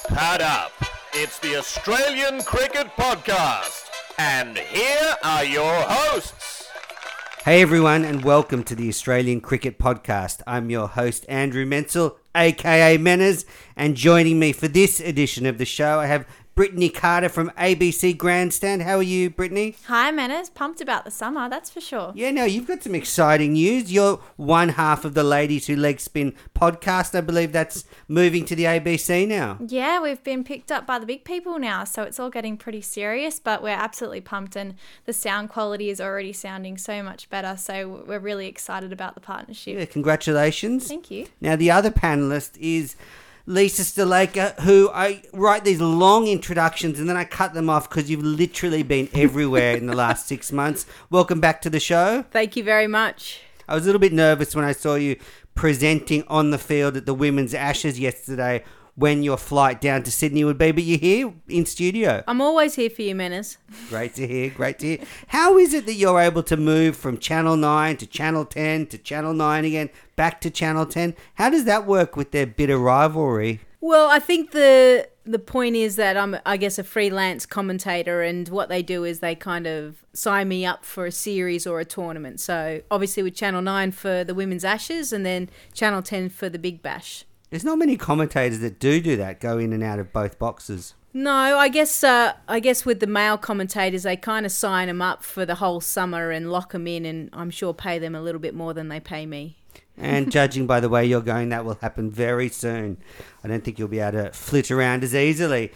Pad up. It's the Australian Cricket Podcast. And here are your hosts. Hey everyone, and welcome to the Australian Cricket Podcast. I'm your host, Andrew Menzel, aka Menners, and joining me for this edition of the show, I have Brittany Carter from ABC Grandstand. How are you, Brittany? Hi, Manners. Pumped about the summer, that's for sure. Yeah, no, you've got some exciting news. You're one half of the Ladies Who Leg Spin podcast. I believe that's moving to the ABC now. Yeah, we've been picked up by the big people now, so it's all getting pretty serious, but we're absolutely pumped, and the sound quality is already sounding so much better, so we're really excited about the partnership. Yeah, congratulations. Thank you. Now, the other panellist is Lisa Sthalekar, who I write these long introductions and then I cut them off because you've literally been everywhere in the last 6 months. Welcome back to the show. Thank you very much. I was a little bit nervous when I saw you presenting on the field at the Women's Ashes yesterday when your flight down to Sydney would be, but you're here in studio. I'm always here for you, Menners. Great to hear, great to hear. How is it that you're able to move from Channel 9 to Channel 10 to Channel 9 again, back to Channel 10? How does that work with their bitter rivalry? Well, I think the point is that I'm, I guess, a freelance commentator, and what they do is they kind of sign me up for a series or a tournament. So obviously with Channel 9 for the Women's Ashes and then Channel 10 for the Big Bash. There's not many commentators that do that, go in and out of both boxes. No, I guess with the male commentators, they kind of sign them up for the whole summer and lock them in, and I'm sure pay them a little bit more than they pay me. And judging by the way you're going, that will happen very soon. I don't think you'll be able to flit around as easily.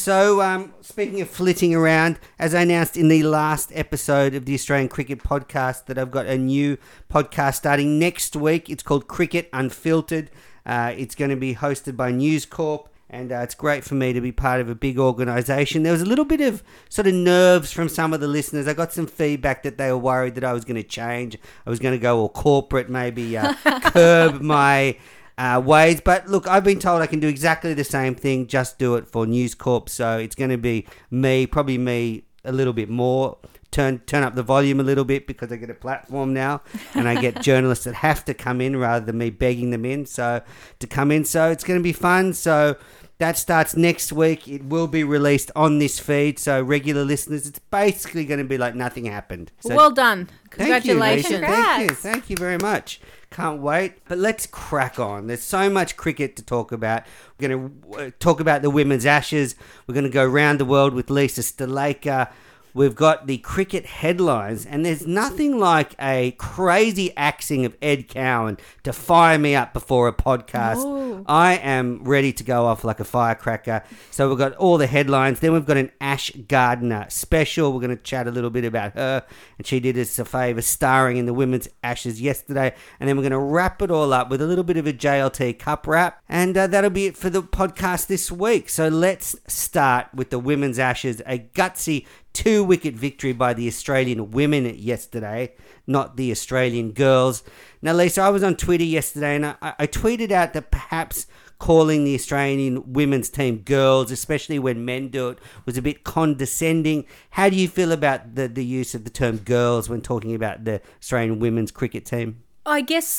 So, speaking of flitting around, as I announced in the last episode of the Australian Cricket Podcast, that I've got a new podcast starting next week. It's called Cricket Unfiltered. It's going to be hosted by News Corp, and it's great for me to be part of a big organisation. There was a little bit of sort of nerves from some of the listeners. I got some feedback that they were worried that I was going to change. I was going to go all corporate, maybe curb my ways. But look, I've been told I can do exactly the same thing, just do it for News Corp. So it's going to be probably me a little bit more. Turn up the volume a little bit because I get a platform now, and I get journalists that have to come in rather than me begging them in to come in. So it's going to be fun. So that starts next week. It will be released on this feed. So regular listeners, it's basically going to be like nothing happened. So well done. Congratulations. Thank you very much. Can't wait. But let's crack on. There's so much cricket to talk about. We're going to talk about the Women's Ashes. We're going to go around the world with Lisa Sthalekar. We've got the cricket headlines, and there's nothing like a crazy axing of Ed Cowan to fire me up before a podcast. Ooh. I am ready to go off like a firecracker. So we've got all the headlines. Then we've got an Ash Gardner special. We're going to chat a little bit about her, and she did us a favour starring in the Women's Ashes yesterday. And then we're going to wrap it all up with a little bit of a JLT Cup wrap, and that'll be it for the podcast this week. So let's start with the Women's Ashes, a gutsy 2-wicket victory by the Australian women yesterday, not the Australian girls. Now, Lisa, I was on Twitter yesterday, and I tweeted out that perhaps calling the Australian women's team girls, especially when men do it, was a bit condescending. How do you feel about the use of the term girls when talking about the Australian women's cricket team? I guess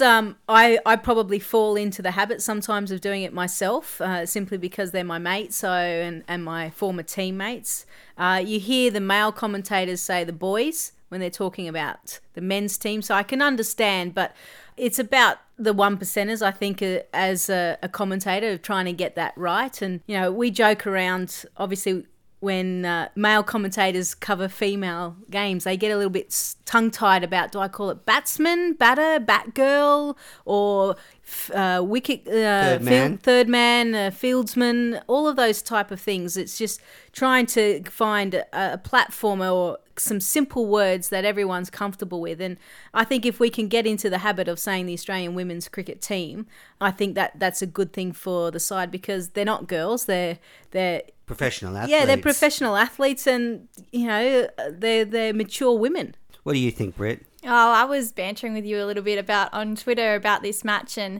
I probably fall into the habit sometimes of doing it myself, simply because they're my mates and my former teammates. You hear the male commentators say the boys when they're talking about the men's team, so I can understand, but it's about the 1%ers, I think, as a commentator, of trying to get that right. And, you know, we joke around, obviously, when male commentators cover female games, they get a little bit tongue-tied about, do I call it batsman, batter, batgirl, or wicket, third man, fieldsman, all of those type of things. It's just trying to find a platform or some simple words that everyone's comfortable with. And I think if we can get into the habit of saying the Australian women's cricket team, I think that's a good thing for the side, because they're not girls, they're professional athletes. Yeah, they're professional athletes, and you know they're mature women. What do you think, Brett? Oh, I was bantering with you a little bit on Twitter about this match, and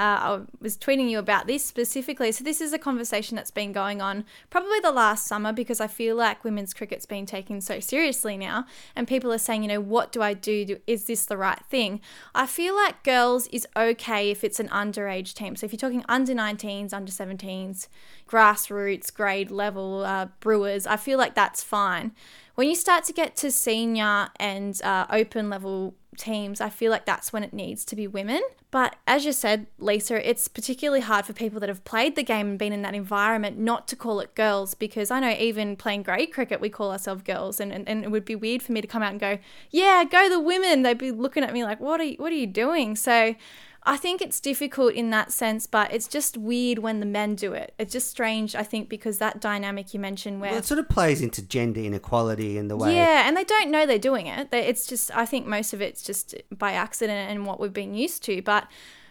I was tweeting you about this specifically. So this is a conversation that's been going on probably the last summer, because I feel like women's cricket's been taken so seriously now, and people are saying, what do I do? Is this the right thing? I feel like girls is okay if it's an underage team. So if you're talking under 19s, under 17s, grassroots, grade level, Brewers, I feel like that's fine. When you start to get to senior and open level teams, I feel like that's when it needs to be women. But as you said, Lisa, it's particularly hard for people that have played the game and been in that environment not to call it girls, because I know even playing grade cricket, we call ourselves girls, and it would be weird for me to come out and go, yeah, go the women. They'd be looking at me like, what are you doing? So I think it's difficult in that sense, but it's just weird when the men do it. It's just strange, I think, because that dynamic you mentioned where... Well, it sort of plays into gender inequality in the way... Yeah, and they don't know they're doing it. It's just, I think most of it's just by accident and what we've been used to. But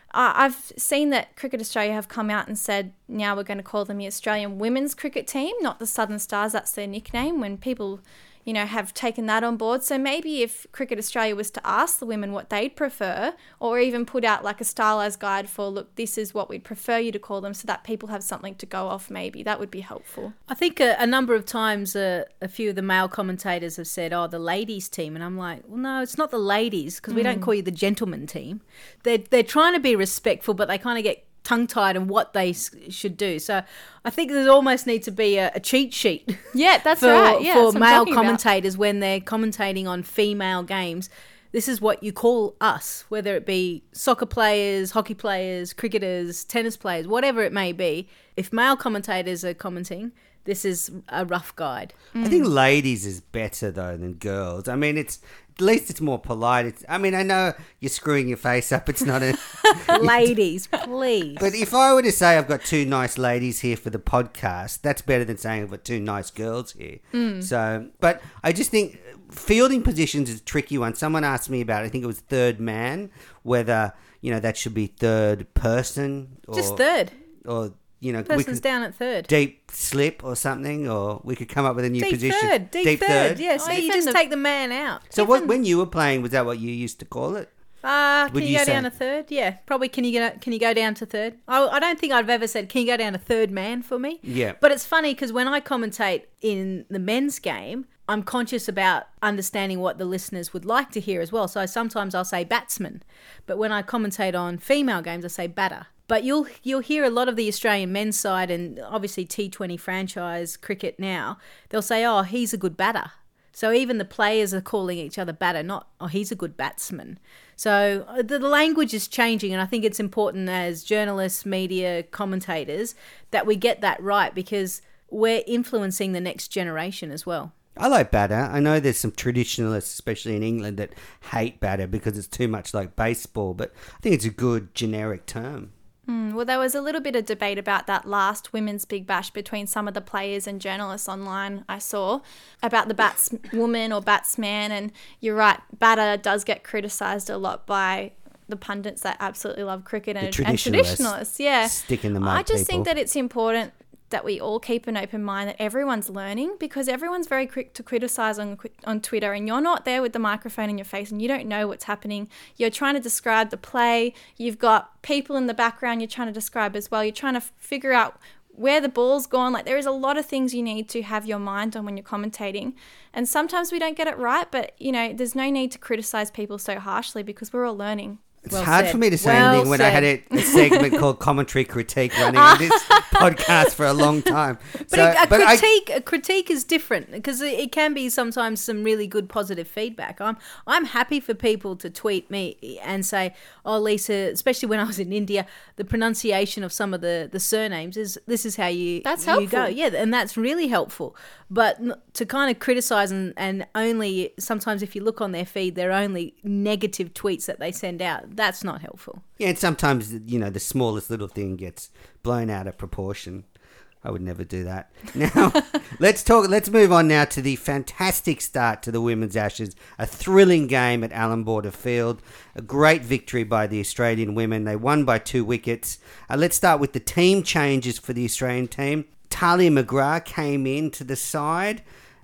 I've seen that Cricket Australia have come out and said, now we're going to call them the Australian Women's Cricket Team, not the Southern Stars. That's their nickname. When people... have taken that on board. So maybe if Cricket Australia was to ask the women what they'd prefer, or even put out like a stylised guide for, look, this is what we'd prefer you to call them, so that people have something to go off, maybe that would be helpful. I think a number of times a few of the male commentators have said, the ladies team. And I'm like, well, no, it's not the ladies, because we don't call you the gentleman team. They're trying to be respectful, but they kind of get tongue-tied on what they should do. So I think there almost needs to be a cheat sheet. Yeah, that's right. Yeah, for male commentators when they're commentating on female games. This is what you call us, whether it be soccer players, hockey players, cricketers, tennis players, whatever it may be. If male commentators are commenting, this is a rough guide. I think ladies is better, though, than girls. I mean, at least it's more polite. I know you're screwing your face up. It's not a... Ladies, please. But if I were to say I've got two nice ladies here for the podcast, that's better than saying I've got two nice girls here. So, but I just think fielding positions is a tricky one. Someone asked me about, I think it was third man, whether, that should be third person. Or, just third. Or... person's down at third. Deep slip or something, or we could come up with a new position. Deep third. Yes, you just take the man out. So when you were playing, was that what you used to call it? Can you go down to third? Yeah, probably. Can you go down to third? I don't think I've ever said, can you go down to third man for me? Yeah. But it's funny because when I commentate in the men's game, I'm conscious about understanding what the listeners would like to hear as well. So sometimes I'll say batsman, but when I commentate on female games, I say batter. But you'll hear a lot of the Australian men's side and obviously T20 franchise cricket now, they'll say, he's a good batter. So even the players are calling each other batter, not, he's a good batsman. So the language is changing, and I think it's important as journalists, media, commentators, that we get that right, because we're influencing the next generation as well. I like batter. I know there's some traditionalists, especially in England, that hate batter because it's too much like baseball, but I think it's a good generic term. Well, there was a little bit of debate about that last Women's Big Bash between some of the players and journalists online I saw about the batswoman or batsman. And you're right, batter does get criticised a lot by the pundits that absolutely love cricket and traditionalists. Yeah. Stick in the mud, I just think that it's important that we all keep an open mind, that everyone's learning, because everyone's very quick to criticise on Twitter, and you're not there with the microphone in your face and you don't know what's happening. You're trying to describe the play. You've got people in the background you're trying to describe as well. You're trying to figure out where the ball's gone. Like, there is a lot of things you need to have your mind on when you're commentating. And sometimes we don't get it right, but, there's no need to criticise people so harshly because we're all learning. It's hard for me to say anything when I had a segment called Commentary Critique running on this podcast for a long time. But a critique is different, because it can be sometimes some really good positive feedback. I'm happy for people to tweet me and say, Lisa, especially when I was in India, the pronunciation of some of the surnames this is how you go. Yeah, and that's really helpful. But to kind of criticise and only, sometimes if you look on their feed, they're only negative tweets that they send out. That's not helpful. Yeah, and sometimes, the smallest little thing gets blown out of proportion. I would never do that. Now, let's move on now to the fantastic start to the Women's Ashes. A thrilling game at Allan Border Field. A great victory by the Australian women. They won by 2 wickets. Let's start with the team changes for the Australian team. Tahlia McGrath came into the side.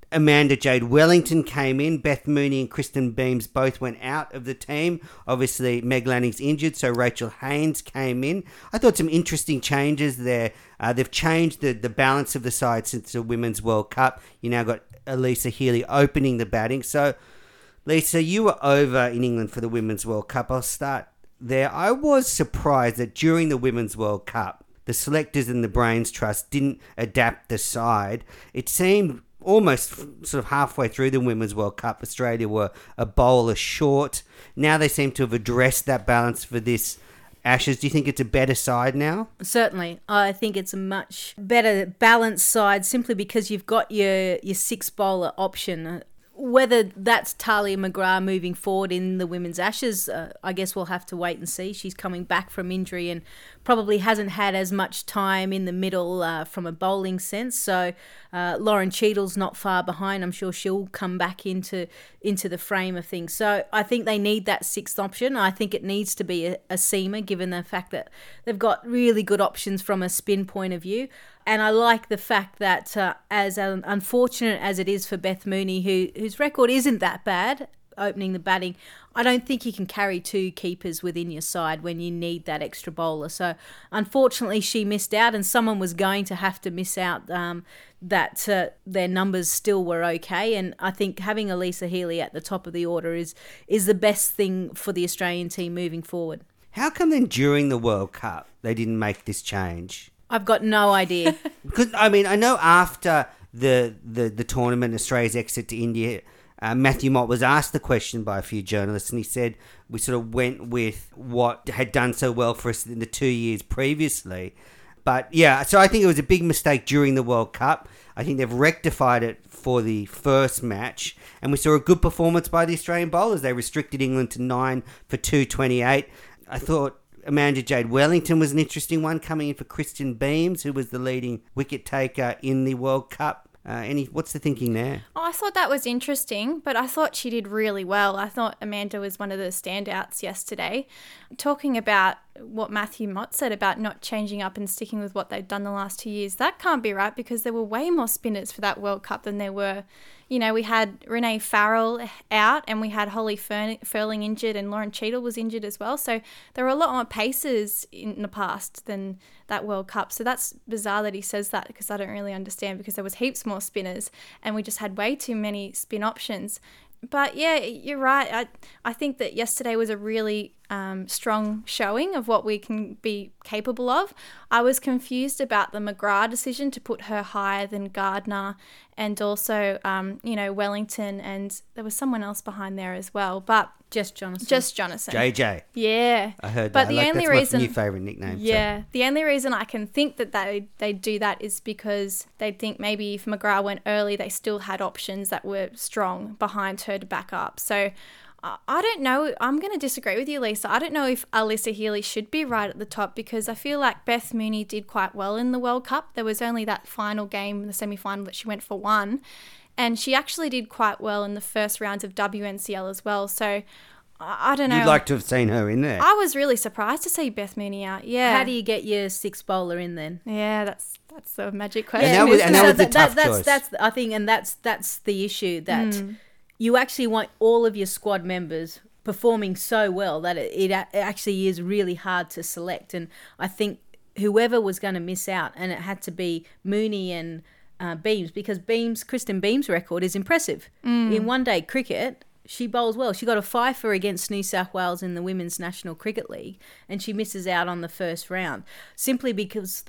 Amanda Jade Wellington came in. Beth Mooney and Kristen Beams both went out of the team. Obviously, Meg Lanning's injured, so Rachel Haynes came in. I thought some interesting changes there. They've changed the balance of the side since the Women's World Cup. You now got Elisa Healy opening the batting. So, Lisa, you were over in England for the Women's World Cup. I'll start there. I was surprised that during the Women's World Cup, the selectors and the Brains Trust didn't adapt the side. It seemed almost sort of halfway through the Women's World Cup, Australia were a bowler short. Now they seem to have addressed that balance for this Ashes. Do you think it's a better side now? Certainly. I think it's a much better balanced side simply because you've got your six bowler option. Whether that's Talia McGrath moving forward in the Women's Ashes, I guess we'll have to wait and see. She's coming back from injury and probably hasn't had as much time in the middle from a bowling sense. So Lauren Cheadle's not far behind. I'm sure she'll come back into the frame of things. So I think they need that sixth option. I think it needs to be a seamer, given the fact that they've got really good options from a spin point of view. And I like the fact that as unfortunate as it is for Beth Mooney, whose record isn't that bad, opening the batting, I don't think you can carry two keepers within your side when you need that extra bowler. So unfortunately she missed out, and someone was going to have to miss out that their numbers still were okay. And I think having Elisa Healy at the top of the order is the best thing for the Australian team moving forward. How come then during the World Cup they didn't make this change? I've got no idea. Because, I mean, I know after the tournament, Australia's exit to India, Matthew Mott was asked the question by a few journalists, and he said we sort of went with what had done so well for us in the 2 years previously. But, yeah, so I think it was a big mistake during the World Cup. I think they've rectified it for the first match, and we saw a good performance by the Australian bowlers. They restricted England to 9 for 228. I thought Amanda Jade Wellington was an interesting one, coming in for Kristen Beams, who was the leading wicket taker in the World Cup. What's the thinking there? Oh, I thought that was interesting, but I thought she did really well. I thought Amanda was one of the standouts yesterday. Talking about what Matthew Mott said about not changing up and sticking with what they've done the last 2 years, that can't be right, because there were way more spinners for that World Cup than there were. You know, we had Renee Farrell out, and we had Holly Furling injured, and Lauren Cheadle was injured as well. So there were a lot more pacers in the past than that World Cup. So that's bizarre that he says that, because I don't really understand, because there was heaps more spinners and we just had way too many spin options. But yeah, you're right. I think that yesterday was a really strong showing of what we can be capable of. I was confused about the McGrath decision to put her higher than Gardner, and also, Wellington, and there was someone else behind there as well. But Jess Jonathan. JJ. Yeah. I heard but that. That's my new favourite nickname. Yeah. So. The only reason I can think that they do that is because they think maybe if McGrath went early, they still had options that were strong behind her to back up. So I don't know. I'm going to disagree with you, Lisa. I don't know if Alyssa Healy should be right at the top, because I feel like Beth Mooney did quite well in the World Cup. There was only that final game, the semi-final, that she went for one. And she actually did quite well in the first rounds of WNCL as well. So I don't know. You'd like to have seen her in there. I was really surprised to see Beth Mooney out. Yeah. How do you get your six bowler in then? Yeah, that's the magic question. And that was a tough choice. That's I think, and that's the issue, that you actually want all of your squad members performing so well that it actually is really hard to select. And I think whoever was going to miss out, and it had to be Mooney and Beams, because Kristen Beams' record is impressive. In one-day cricket, she bowls well. She got a fifer against New South Wales in the Women's National Cricket League, and she misses out on the first round, simply because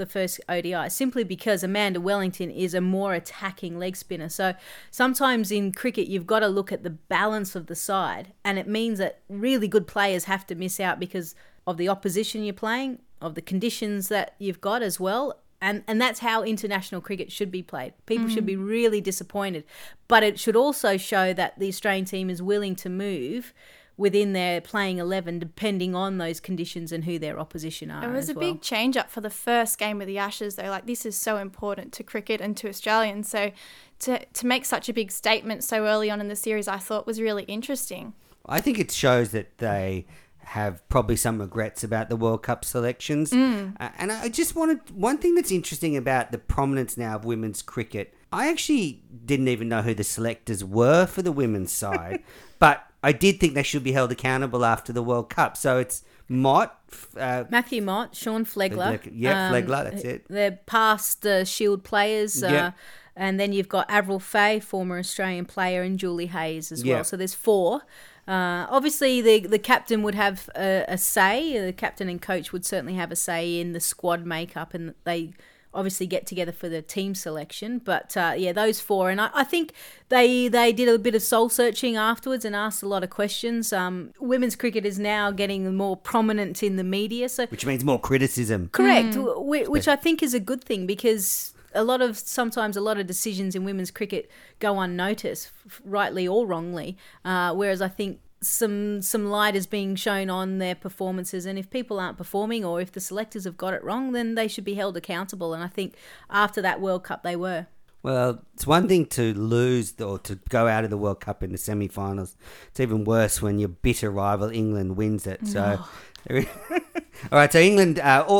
Amanda Wellington is a more attacking leg spinner. So sometimes in cricket, you've got to look at the balance of the side, and it means that really good players have to miss out because of the opposition you're playing, of the conditions that you've got as well. And that's how international cricket should be played. People should be really disappointed. But it should also show that the Australian team is willing to move within their playing 11 depending on those conditions and who their opposition are. It was a big change up for the first game of the Ashes, though. Like, this is so important to cricket and to Australians. So to make such a big statement so early on in the series, I thought was really interesting. I think it shows that they have probably some regrets about the World Cup selections. And I just wanted, one thing that's interesting about the prominence now of women's cricket, I actually didn't even know who the selectors were for the women's side, but I did think they should be held accountable after the World Cup. So it's Mott, Matthew Mott, Sean Flegler. Flegler, that's it. They're past Shield players. Yep. And then you've got Avril Fay, former Australian player, and Julie Hayes as well. Yep. So there's 4. Obviously, the captain would have a say. The captain and coach would certainly have a say in the squad makeup, and they obviously get together for the team selection. But those 4, and I think they did a bit of soul searching afterwards and asked a lot of questions. Women's cricket is now getting more prominent in the media, so Which means more criticism. correct, which I think is a good thing, because sometimes a lot of decisions in women's cricket go unnoticed, rightly or wrongly. Whereas I think some light is being shown on their performances, and if people aren't performing or if the selectors have got it wrong, then they should be held accountable. And I think after that World Cup they were. Well, it's one thing to lose or to go out of the World Cup in the semi-finals. It's even worse when your bitter rival England wins it. So, all right. So England,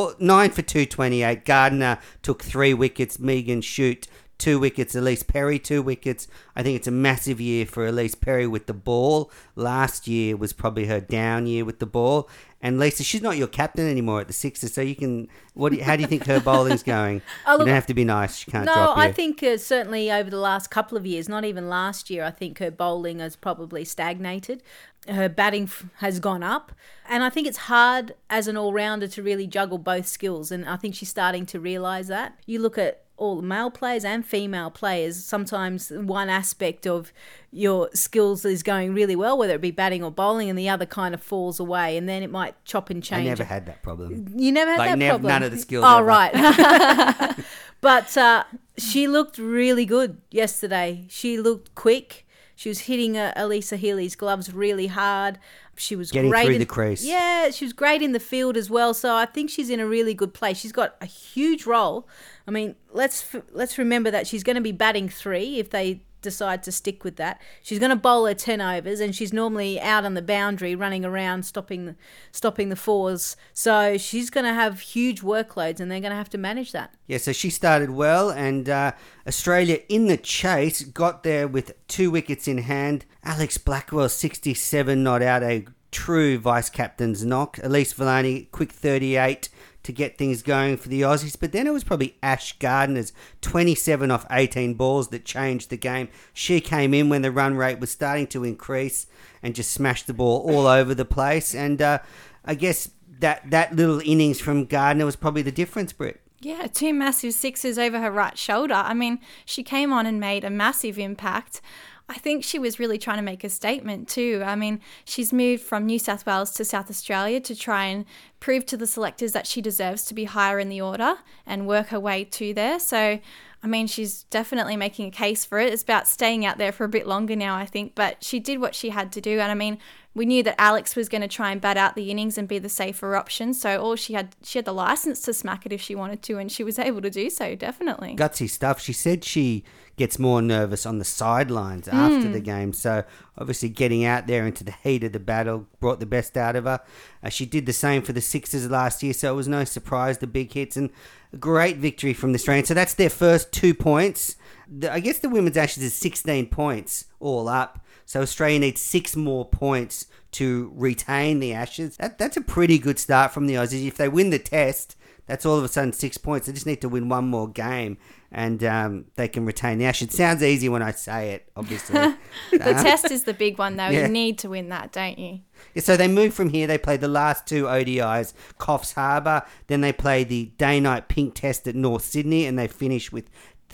9 for 228. Gardner took 3 wickets. Megan Shute 2 wickets. Elise Perry 2 wickets. I think it's a massive year for Elise Perry with the ball. Last year was probably her down year with the ball. And Lisa, she's not your captain anymore at the Sixers, so you can. How do you think her bowling's going? You don't have to be nice. She can't drop you. I think certainly over the last couple of years, not even last year, I think her bowling has probably stagnated. Her batting has gone up, and I think it's hard as an all-rounder to really juggle both skills, and I think she's starting to realise that. You look at all the male players and female players, sometimes one aspect of your skills is going really well, whether it be batting or bowling, and the other kind of falls away, and then it might chop and change. I never had that problem. You never had that problem? None of the skills. Oh, ever. Right. But she looked really good yesterday. She looked quick. She was hitting Elisa Healy's gloves really hard. She was Getting great through the crease. Yeah, she was great in the field as well. So I think she's in a really good place. She's got a huge role. I mean, let's remember that she's going to be batting 3 if they decide to stick with that. She's going to bowl her 10 overs, and she's normally out on the boundary running around stopping the fours. So she's going to have huge workloads, and they're going to have to manage that. Yeah, so she started well, and Australia in the chase got there with 2 wickets in hand. Alex Blackwell, 67 not out, a true vice-captain's knock. Elise Villani, quick 38 to get things going for the Aussies. But then it was probably Ash Gardner's 27 off 18 balls that changed the game. She came in when the run rate was starting to increase and just smashed the ball all over the place. And I guess that little innings from Gardner was probably the difference, Britt. Yeah, 2 massive sixes over her right shoulder. I mean, she came on and made a massive impact. I think she was really trying to make a statement too. I mean, she's moved from New South Wales to South Australia to try and prove to the selectors that she deserves to be higher in the order and work her way to there. So, I mean, she's definitely making a case for it. It's about staying out there for a bit longer now, I think. But she did what she had to do. And I mean, we knew that Alex was going to try and bat out the innings and be the safer option. So she had the license to smack it if she wanted to, and she was able to do so, definitely. Gutsy stuff. She said she gets more nervous on the sidelines after the game. So obviously getting out there into the heat of the battle brought the best out of her. She did the same for the Sixers last year, so it was no surprise, the big hits, and a great victory from the Australians. So that's their first 2 points. I guess the Women's Ashes is 16 points all up. So Australia needs 6 more points to retain the Ashes. That's a pretty good start from the Aussies. If they win the test, that's all of a sudden 6 points. They just need to win one more game, and they can retain the Ashes. It sounds easy when I say it, obviously. The test is the big one, though. Yeah. You need to win that, don't you? Yeah, so they move from here. They play the last 2 ODIs, Coffs Harbour. Then they play the day-night pink test at North Sydney, and they finish with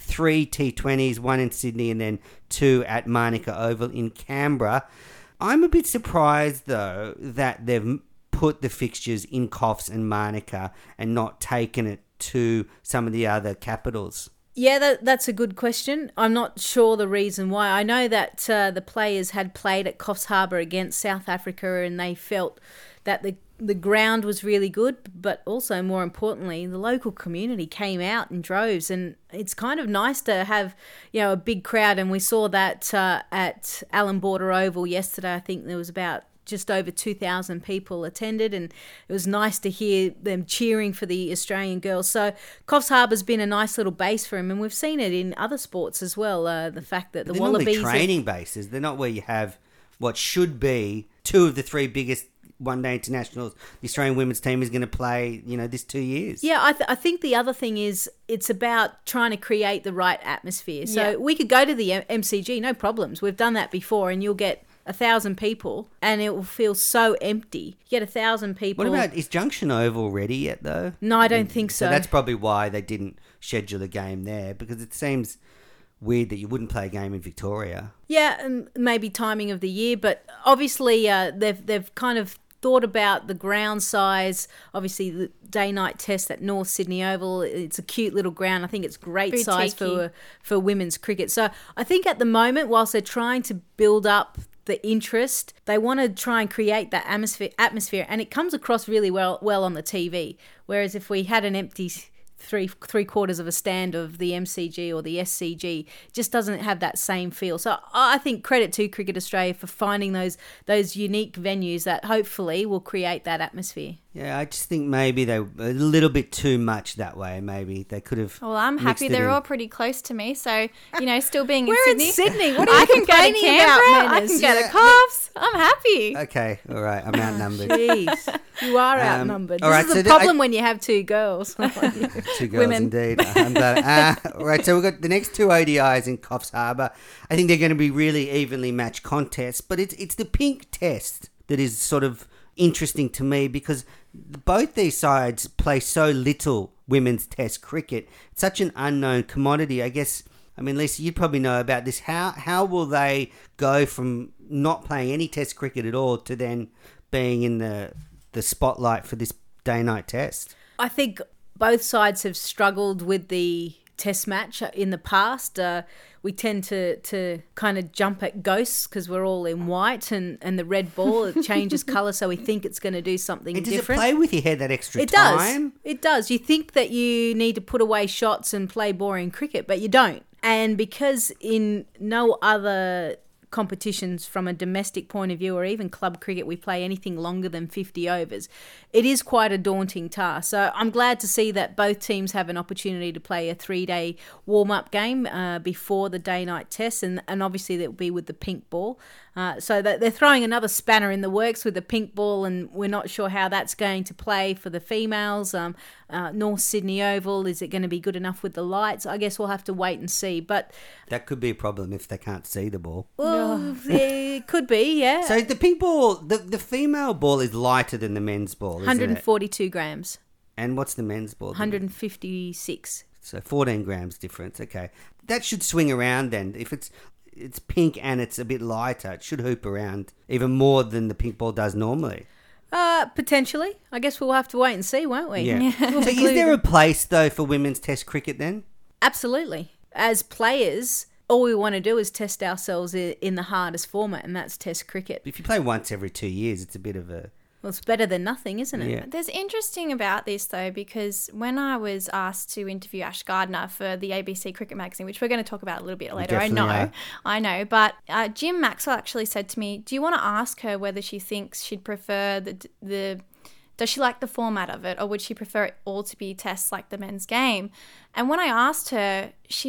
3 T20s, 1 in Sydney and then 2 at Manuka Oval in Canberra. I'm a bit surprised, though, that they've put the fixtures in Coffs and Manuka and not taken it to some of the other capitals. Yeah, that's a good question. I'm not sure the reason why. I know that the players had played at Coffs Harbour against South Africa, and they felt that the ground was really good, but also more importantly, the local community came out in droves, and it's kind of nice to have, a big crowd. And we saw that at Allan Border Oval yesterday. I think there was about just over 2,000 people attended, and it was nice to hear them cheering for the Australian girls. So Coffs Harbour's been a nice little base for him, and we've seen it in other sports as well. The fact that the They're Wallabies normally training bases. They're not where you have what should be two of the three biggest one-day internationals the Australian women's team is going to play, this 2 years. Yeah, I think the other thing is it's about trying to create the right atmosphere. So Yeah. we could go to the MCG, no problems. We've done that before, and you'll get 1,000 people, and it will feel so empty. You get 1,000 people. What about, is Junction Oval ready yet, though? No, I don't think so. So that's probably why they didn't schedule a game there, because it seems weird that you wouldn't play a game in Victoria. Yeah, and maybe timing of the year, but obviously they've kind of thought about the ground size. Obviously, the day-night test at North Sydney Oval, it's a cute little ground. I think it's great size for women's cricket. So I think at the moment, whilst they're trying to build up the interest, they want to try and create that atmosphere, and it comes across really well on the TV. Whereas if we had an empty three quarters of a stand of the MCG or the SCG, just doesn't have that same feel. So I think credit to Cricket Australia for finding those unique venues that hopefully will create that atmosphere. Yeah, I just think maybe they were a little bit too much that way. Maybe they could have. Well, I'm mixed happy it they're in. all pretty close to me. So, still being in We're Sydney. in Sydney. What are you I can go to complaining Canberra. about, I Menace? can go to Coffs. I'm happy. Okay, all right, I'm outnumbered. Jeez, you are outnumbered. all right, This is so a problem when you have two girls. Two girls Women. indeed. I'm glad. All right, so we've got the next two ODIs in Coffs Harbour. I think they're going to be really evenly matched contests, but it's the pink test that is sort of interesting to me, because both these sides play so little women's test cricket. It's such an unknown commodity. I guess, Lisa, you'd probably know about this. How will they go from not playing any test cricket at all to then being in the spotlight for this day-night test? I think both sides have struggled with the test match in the past. We tend to kind of jump at ghosts because we're all in white, and the red ball, it changes colour, so we think it's going to do something And does different. it play with your head that extra It time? does. It does. You think that you need to put away shots and play boring cricket, but you don't. And because in no other competitions from a domestic point of view, or even club cricket, we play anything longer than 50 overs, it is quite a daunting task. So I'm glad to see that both teams have an opportunity to play a 3-day warm-up game before the day-night test, and obviously that will be with the pink ball. So that they're throwing another spanner in the works with the pink ball, and we're not sure how that's going to play for the females. North Sydney Oval, is it going to be good enough with the lights? I guess we'll have to wait and see. But That could be a problem if they can't see the ball. well, it could be, yeah. So the pink ball, the female ball is lighter than the men's ball, isn't it? 142 grams, And what's the men's ball? 156. So 14 grams difference. Okay, that should swing around then. If it's pink and it's a bit lighter, it should hoop around even more than the pink ball does normally. Potentially. I guess we'll have to wait and see, won't we? Yeah. So is there a place though for women's test cricket then? Absolutely. As players, all we want to do is test ourselves in the hardest format, and that's test cricket. If you play once every 2 years, it's a bit of a... Well, it's better than nothing, isn't it? Yeah. There's interesting about this though, because when I was asked to interview Ash Gardner for the ABC Cricket Magazine, which we're going to talk about a little bit later, I know, but Jim Maxwell actually said to me, do you want to ask her whether she thinks she'd prefer does she like the format of it, or would she prefer it all to be tests like the men's game? And when I asked her,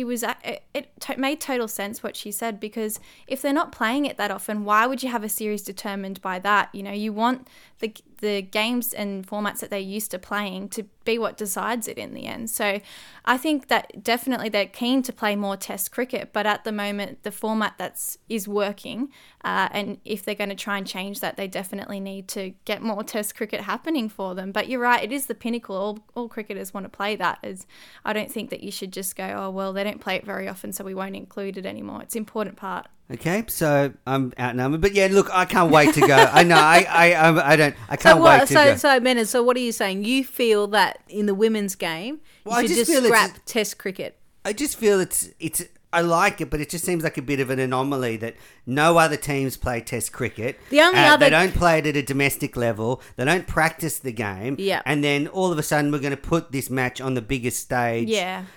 it made total sense what she said, because if they're not playing it that often, why would you have a series determined by that? You want the games and formats that they're used to playing to be what decides it in the end. So I think that definitely they're keen to play more test cricket, but at the moment the format is working, and if they're going to try and change that, they definitely need to get more test cricket happening for them. But you're right, it is the pinnacle. All cricketers want to play that. I don't think that you should just go, oh well, they don't play it very often, so we won't include it anymore. It's an important part. Okay, so I'm outnumbered, but yeah, look, I can't wait to go. I know, I can't wait to go. So, Menace, so what are you saying? You feel that in the women's game, Well, I you should just just feel scrap test cricket? I just feel it's I like it, but it just seems like a bit of an anomaly that no other teams play test cricket. The only other- They don't play it at a domestic level. They don't practice the game. Yeah. And then all of a sudden we're going to put this match on the biggest stage. Yeah.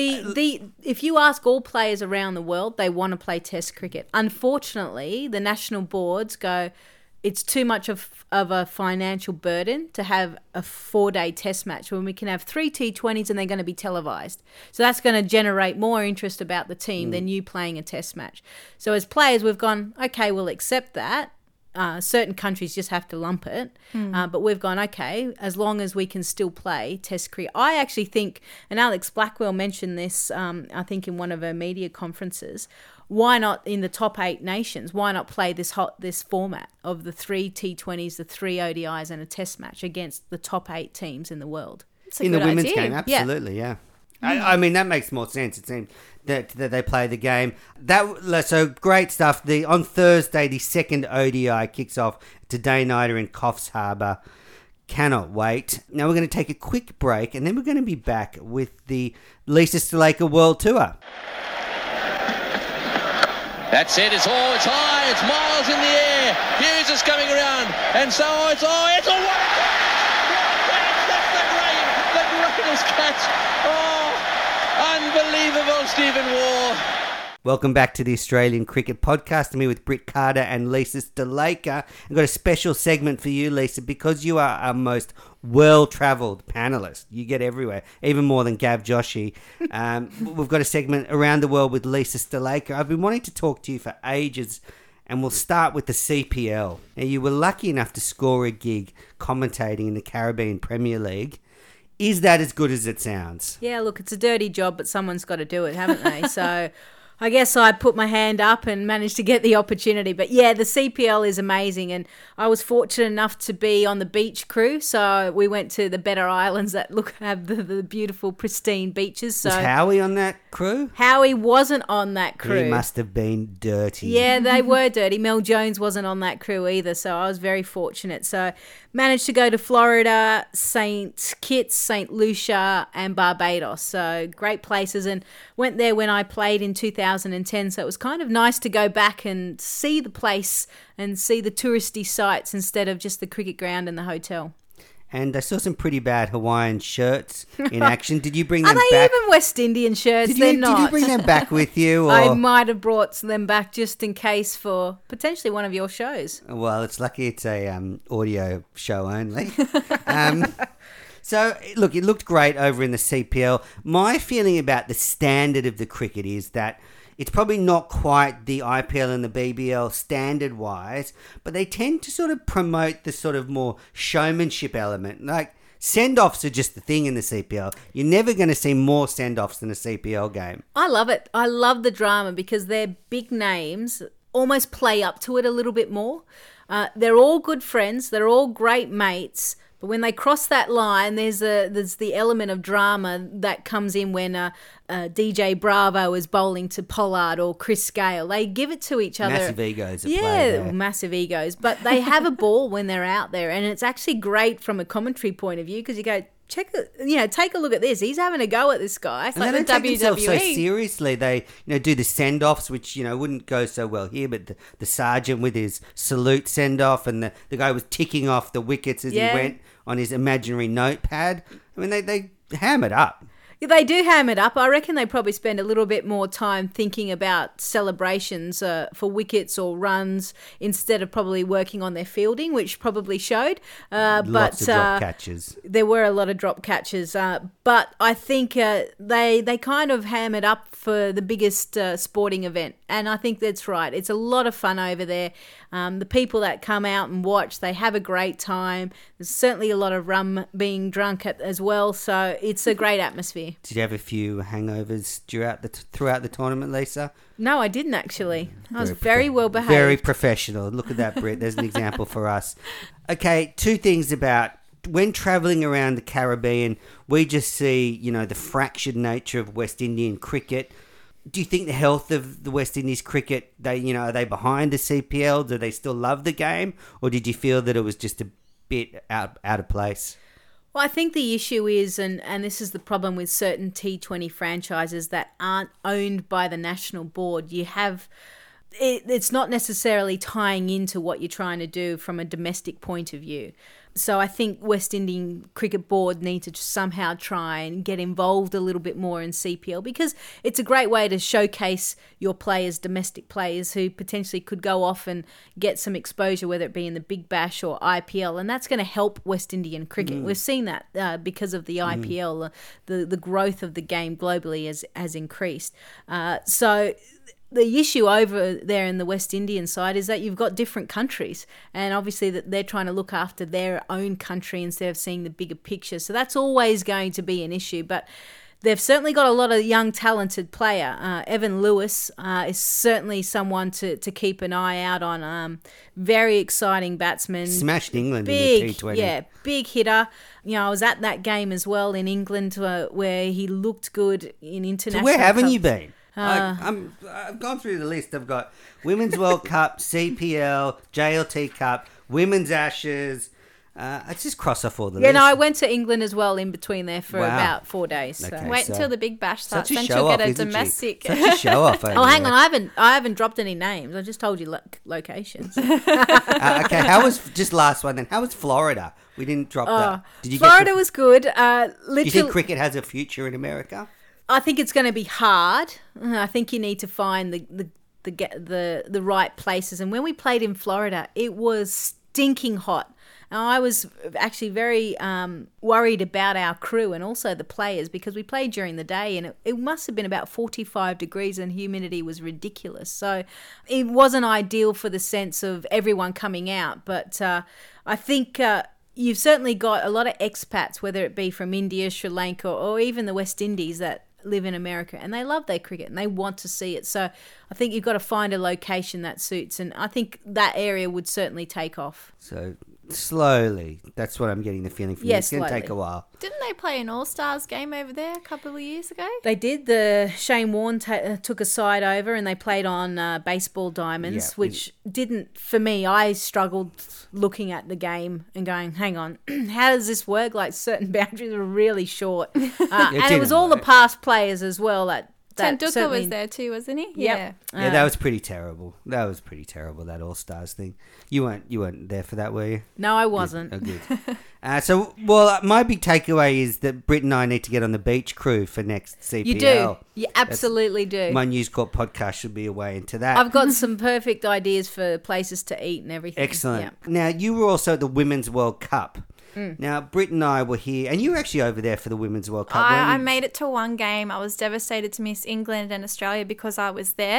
If you ask all players around the world, they want to play test cricket. Unfortunately, the national boards go, it's too much of a financial burden to have a 4-day test match when we can have 3 T20s and they're going to be televised. So that's going to generate more interest about the team than you playing a test match. So as players, we've gone, okay, we'll accept that. Certain countries just have to lump it. But we've gone, okay, as long as we can still play Test cricket. I actually think, and Alex Blackwell mentioned this, I think in one of her media conferences, why not in the top 8 nations, why not play this format of the 3 T20s, the 3 ODIs and a Test match against the top 8 teams in the world? It's a In good the women's idea. game, absolutely, yeah. I mean, that makes more sense. It seems that they play the game. So great stuff. On Thursday, the second ODI kicks off to day nighter in Coffs Harbour. Cannot wait. Now we're going to take a quick break, and then we're going to be back with the Lisa Sthalekar World Tour. That's it, it's high, it's miles in the air. Hughes is coming around, and so it's a what a catch! That's the greatest catch. Unbelievable, Stephen Waugh. Welcome back to the Australian Cricket Podcast. I'm here with Britt Carter and Lisa Sthalekar. I've got a special segment for you, Lisa, because you are our most well-travelled panellist. You get everywhere, even more than Gav Joshi. We've got a segment around the world with Lisa Sthalekar. I've been wanting to talk to you for ages, and we'll start with the CPL. Now, you were lucky enough to score a gig commentating in the Caribbean Premier League. Is that as good as it sounds? Yeah, look, it's a dirty job, but someone's got to do it, haven't they? So I guess I put my hand up and managed to get the opportunity. But yeah, the CPL is amazing. And I was fortunate enough to be on the beach crew. So we went to the better islands that have the beautiful, pristine beaches. So Was Howie on that crew? Howie wasn't on that crew. He must have been dirty. Yeah, they were dirty. Mel Jones wasn't on that crew either, so I was very fortunate. So managed to go to Florida, St. Kitts, St. Lucia and Barbados. So great places, and went there when I played in 2010. So it was kind of nice to go back and see the place and see the touristy sites instead of just the cricket ground and the hotel. And I saw some pretty bad Hawaiian shirts in action. Did you bring them Are they back? even West Indian shirts? Did They're you not. bring them back with you? Or? I might have brought them back just in case for potentially one of your shows. Well, it's lucky it's a audio show only. So, look, it looked great over in the CPL. My feeling about the standard of the cricket is that it's probably not quite the IPL and the BBL standard-wise, but they tend to sort of promote the sort of more showmanship element. Like, send-offs are just the thing in the CPL. You're never going to see more send-offs than a CPL game. I love it. I love the drama because their big names almost play up to it a little bit more. They're all good friends. They're all great mates. But when they cross that line, there's the element of drama that comes in when DJ Bravo is bowling to Pollard or Chris Gale. They give it to each other. Massive egos at play Yeah, there. massive egos. But they have a ball when they're out there. And it's actually great from a commentary point of view because you go, take a look at this. He's having a go at this guy. And they don't take themselves so seriously. They, do the send-offs, which, wouldn't go so well here, but the sergeant with his salute send-off and the guy was ticking off the wickets as he went on his imaginary notepad. I mean, they ham it up. They do ham it up. I reckon they probably spend a little bit more time thinking about celebrations for wickets or runs instead of probably working on their fielding, which probably showed. Lots of drop catches. There were a lot of drop catches. But I think they kind of ham it up for the biggest sporting event. And I think that's right. It's a lot of fun over there. The people that come out and watch, they have a great time. There's certainly a lot of rum being drunk as well. So it's a great atmosphere. Did you have a few hangovers throughout the tournament, Lisa? No, I didn't actually. I was very well behaved. Very professional. Look at that, Britt. There's an example for us. Okay, two things about when travelling around the Caribbean, we just see, the fractured nature of West Indian cricket. Do you think the health of the West Indies cricket, are they behind the CPL? Do they still love the game? Or did you feel that it was just a bit out of place? Well, I think the issue is, and this is the problem with certain T20 franchises that aren't owned by the national board, it's not necessarily tying into what you're trying to do from a domestic point of view. So I think West Indian Cricket Board need to somehow try and get involved a little bit more in CPL, because it's a great way to showcase your players, domestic players, who potentially could go off and get some exposure, whether it be in the Big Bash or IPL, and that's going to help West Indian cricket. We've seen that because of the IPL, the growth of the game globally has increased. So the issue over there in the West Indian side is that you've got different countries, and obviously that they're trying to look after their own country instead of seeing the bigger picture. So that's always going to be an issue, but they've certainly got a lot of young, talented player. Evan Lewis is certainly someone to keep an eye out on. Very exciting batsman. Smashed England Big, in the T20. Yeah, big hitter. You know, I was at that game as well in England where he looked good in international. So where haven't cups. you been? I've gone through the list. I've got Women's World Cup, CPL, JLT Cup, Women's Ashes. I just cross off all the Yeah, list. no, I went to England as well in between there for Wow. about 4 days. So. Okay. Wait so- until the Big Bash starts, Such a then show she'll off, get a isn't she? domestic. Such a show off. Oh, hang on, I haven't dropped any names. I just told you locations. Okay, how was just last one then? How was Florida? We didn't drop that. Did you Florida get was good. Do you Literally, think cricket has a future in America? I think it's going to be hard. I think you need to find the right places. And when we played in Florida, it was stinking hot. And I was actually very worried about our crew and also the players, because we played during the day and it must have been about 45 degrees and humidity was ridiculous. So it wasn't ideal for the sense of everyone coming out. But I think you've certainly got a lot of expats, whether it be from India, Sri Lanka, or even the West Indies, that live in America, and they love their cricket and they want to see it. So I think you've got to find a location that suits, and I think that area would certainly take off. So slowly, that's what I'm getting the feeling from you. Yes, It's going to slowly. take a while. Didn't they play an All-Stars game over there a couple of years ago? They did. The Shane Warne took a side over and they played on baseball diamonds, Yeah, which didn't, for me, I struggled looking at the game and going, hang on, how does this work? Like, certain boundaries are really short. And it didn't was all the work. past players as well that Tenduka certainly- was there too, wasn't he? Yep. Yeah, that was pretty terrible. That was pretty terrible, that All-Stars thing. You weren't there for that, were you? No, I wasn't. Oh, good. My big takeaway is that Britt and I need to get on the beach crew for next CPL. You do. You absolutely do. My News Corp podcast should be a way into that. I've got some perfect ideas for places to eat and everything. Excellent. Yeah. Now, you were also at the Women's World Cup. Now, Britt and I were here, and you were actually over there for the Women's World Cup. weren't I you? made it to one game. I was devastated to miss England and Australia because I was there.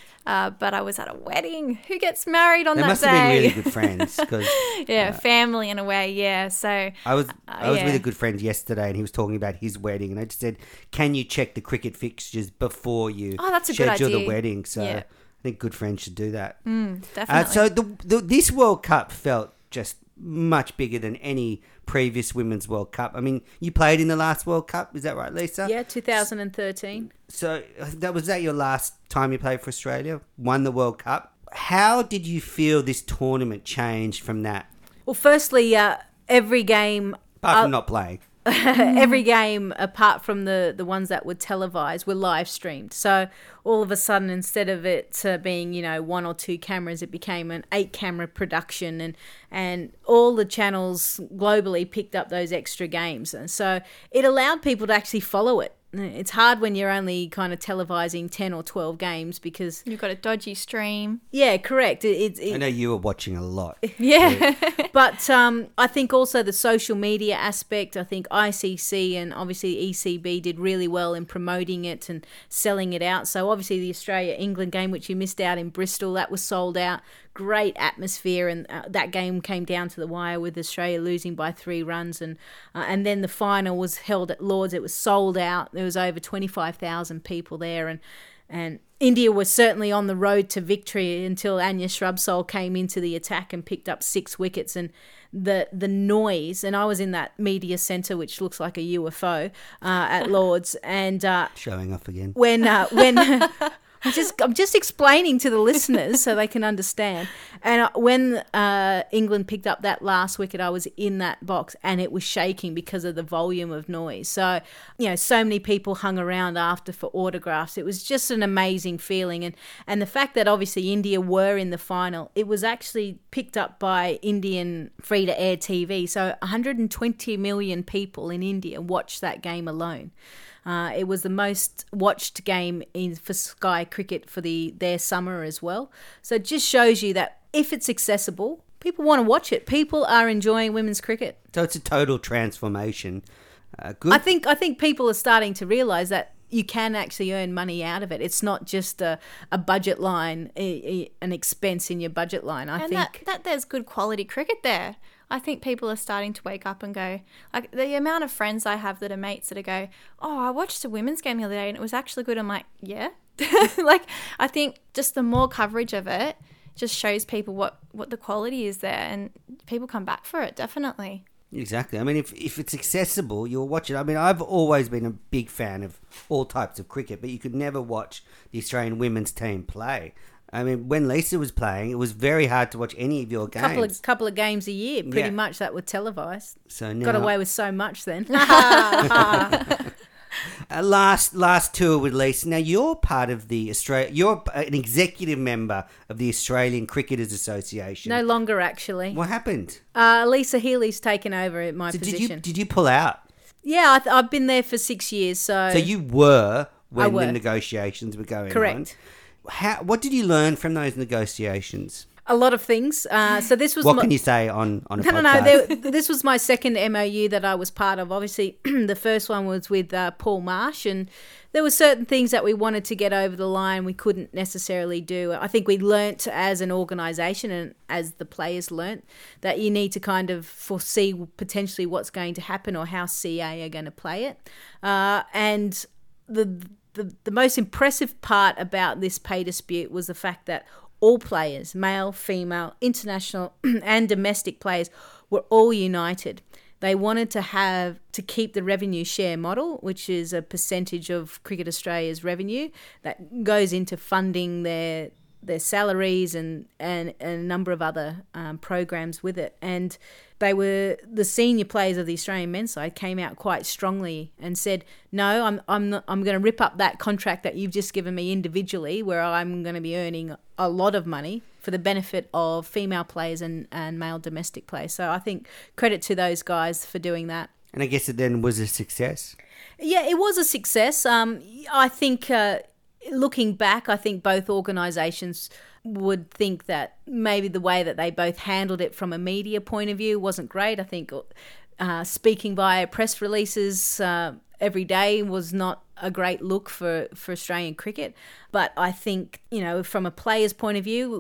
But I was at a wedding. Who gets married on They that must day? have been really good friends, because Yeah, family in a way, yeah. So I was yeah. with a good friend yesterday, and he was talking about his wedding, and I just said, "Can you check the cricket fixtures before you Oh, that's a good schedule the idea. wedding?" So Yeah. I think good friends should do that. definitely. So this World Cup felt just much bigger than any previous Women's World Cup. I mean, you played in the last World Cup, is that right, Lisa? Yeah, 2013. So was that your last time you played for Australia? Won the World Cup. How did you feel this tournament changed from that? Well, firstly, every game... Apart from not playing. every game apart from the ones that were televised were live streamed. So all of a sudden, instead of it being, 1 or 2 cameras, it became an 8-camera production, and all the channels globally picked up those extra games. And so it allowed people to actually follow it. It's hard when you're only kind of televising 10 or 12 games because... You've got a dodgy stream. Yeah, correct. I know you were watching a lot. Yeah. But I think also the social media aspect, I think ICC and obviously ECB did really well in promoting it and selling it out. So obviously the Australia-England game, which you missed out in Bristol, that was sold out. Great atmosphere, and that game came down to the wire with Australia losing by 3 runs. And then the final was held at Lord's. It was sold out. There was over 25,000 people there, and India was certainly on the road to victory until Anya Shrubsole came into the attack and picked up 6 wickets. And the noise, and I was in that media centre, which looks like a UFO at Lord's, and Showing off again. when I'm just explaining to the listeners so they can understand. And when England picked up that last wicket, I was in that box and it was shaking because of the volume of noise. So, so many people hung around after for autographs. It was just an amazing feeling. And the fact that obviously India were in the final, it was actually picked up by Indian free-to-air TV. So 120 million people in India watched that game alone. It was the most watched game for Sky Cricket for their summer as well. So it just shows you that if it's accessible, people want to watch it. People are enjoying women's cricket. So it's a total transformation. Good. I think people are starting to realise that you can actually earn money out of it. It's not just a budget line, an expense in your budget line. I think that there's good quality cricket there. I think people are starting to wake up and go, like the amount of friends I have that are mates that go, oh, I watched a women's game the other day and it was actually good. I'm like, yeah. Like, I think just the more coverage of it just shows people what the quality is there, and people come back for it, definitely. Exactly. I mean, if it's accessible, you'll watch it. I mean, I've always been a big fan of all types of cricket, but you could never watch the Australian women's team play. I mean, when Lisa was playing, it was very hard to watch any of your games. Couple of games a year, pretty much, that were televised. So now, got away with so much then. Last tour with Lisa. Now you're part of the You're an executive member of the Australian Cricketers Association. No longer, actually. What happened? Lisa Healy's taken over at my position. Did you pull out? Yeah, I've been there for 6 years. So you were when the negotiations were going on. Correct. What did you learn from those negotiations? A lot of things. So this was. What can you say on a podcast? No. This was my second MOU that I was part of. Obviously, the first one was with Paul Marsh, and there were certain things that we wanted to get over the line we couldn't necessarily do. I think we learnt as an organisation, and as the players learnt, that you need to kind of foresee potentially what's going to happen or how CA are going to play it, and the most impressive part about this pay dispute was the fact that all players, male, female, international and domestic players, were all united. They wanted to keep the revenue share model, which is a percentage of Cricket Australia's revenue that goes into funding their salaries and a number of other programs with it. And the senior players of the Australian men's side came out quite strongly and said, no, I'm going to rip up that contract that you've just given me individually, where I'm going to be earning a lot of money for the benefit of female players and male domestic players. So I think credit to those guys for doing that. And I guess it then was a success. Yeah, it was a success. I think looking back, I think both organisations would think that maybe the way that they both handled it from a media point of view wasn't great. I think speaking via press releases every day was not a great look for Australian cricket. But I think, from a player's point of view,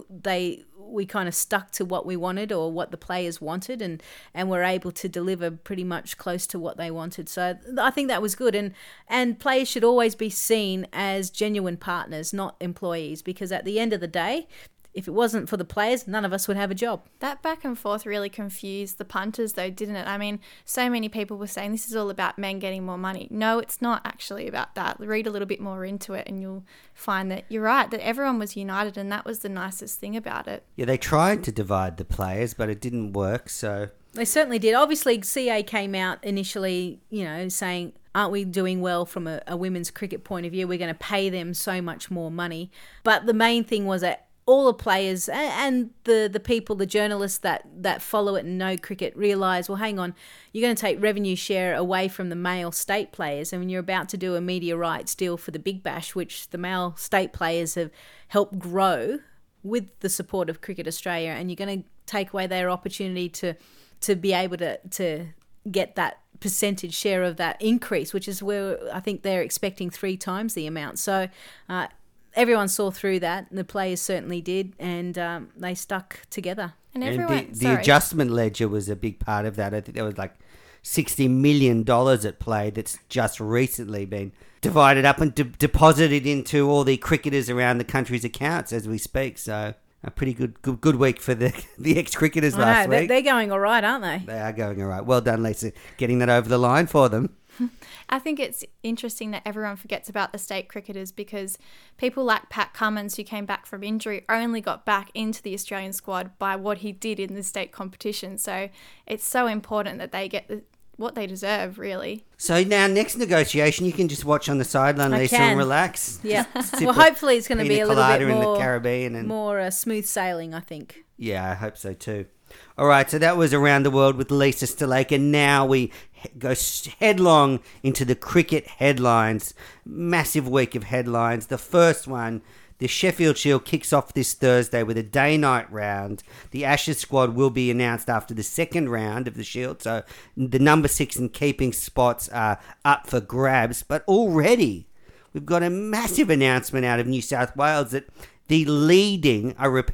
we kind of stuck to what we wanted or what the players wanted, and were able to deliver pretty much close to what they wanted. So I think that was good. And players should always be seen as genuine partners, not employees, because at the end of the day, if it wasn't for the players, none of us would have a job. That back and forth really confused the punters though, didn't it? I mean, so many people were saying this is all about men getting more money. No, it's not actually about that. Read a little bit more into it and you'll find that you're right, that everyone was united, and that was the nicest thing about it. Yeah, they tried to divide the players, but it didn't work, so... They certainly did. Obviously, CA came out initially, saying, aren't we doing well from a women's cricket point of view? We're going to pay them so much more money. But the main thing was that all the players and the people, the journalists that follow it and know cricket realise, well, hang on, you're going to take revenue share away from the male state players, and when you're about to do a media rights deal for the Big Bash, which the male state players have helped grow with the support of Cricket Australia, and you're going to take away their opportunity to be able to get that percentage share of that increase, which is where I think they're expecting 3 times the amount. So everyone saw through that, and the players certainly did, and they stuck together. And everyone, the adjustment ledger was a big part of that. I think there was like $60 million at play that's just recently been divided up and deposited into all the cricketers around the country's accounts as we speak. So a pretty good week for the ex-cricketers last week. They're going all right, aren't they? They are going all right. Well done, Lisa, getting that over the line for them. I think it's interesting that everyone forgets about the state cricketers, because people like Pat Cummins, who came back from injury, only got back into the Australian squad by what he did in the state competition. So it's so important that they get what they deserve, really. So now, next negotiation, you can just watch on the sideline, Lisa, and relax. Yeah. Well, hopefully it's going to be a little bit more, in the Caribbean and more smooth sailing, I think. Yeah, I hope so too. All right, so that was Around the World with Lisa Sthalekar. Now we go headlong into the cricket headlines. Massive week of headlines. The first one, the Sheffield Shield kicks off this Thursday with a day-night round. The Ashes squad will be announced after the second round of the Shield, so the number 6 and keeping spots are up for grabs. But already we've got a massive announcement out of New South Wales that the leading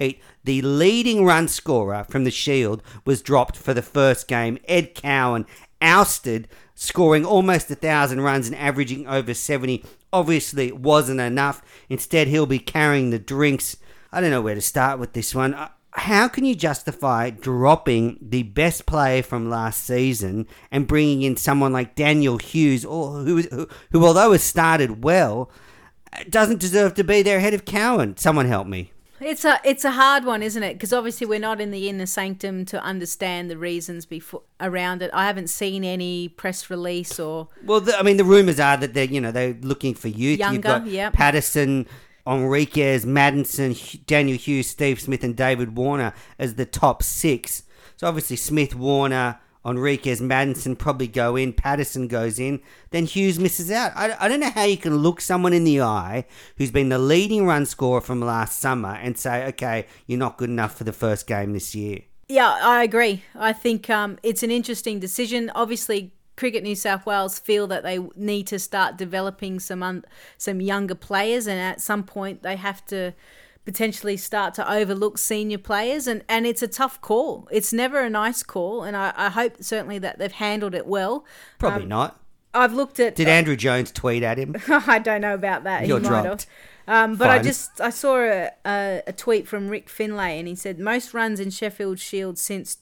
run scorer from the Shield was dropped for the first game. Ed Cowan ousted, scoring almost 1,000 runs and averaging over 70. Obviously, it wasn't enough. Instead, he'll be carrying the drinks. I don't know where to start with this one. How can you justify dropping the best player from last season and bringing in someone like Daniel Hughes, who although has started well, doesn't deserve to be there ahead of Cowan? Someone help me. It's a hard one, isn't it? Because obviously we're not in the inner sanctum to understand the reasons around it. I haven't seen any press release or. Well, the rumours are that they're looking for youth. Younger, You've got yep. Patterson, Enriquez, Maddinson, Daniel Hughes, Steve Smith, and David Warner as the top 6. So obviously Smith, Warner, Enriquez, Maddinson probably go in. Patterson goes in. Then Hughes misses out. I don't know how you can look someone in the eye who's been the leading run scorer from last summer and say, okay, you're not good enough for the first game this year. Yeah, I agree. I think it's an interesting decision. Obviously, Cricket New South Wales feel that they need to start developing some younger players, and at some point they have to potentially start to overlook senior players, and it's a tough call. It's never a nice call, and I hope certainly that they've handled it well. Probably not. I've looked at... Did Andrew Jones tweet at him? I don't know about that. You're he might dropped. have. But I saw a tweet from Rick Finlay, and he said, most runs in Sheffield Shield since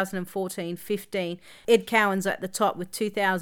2014-15. Ed Cowan's at the top with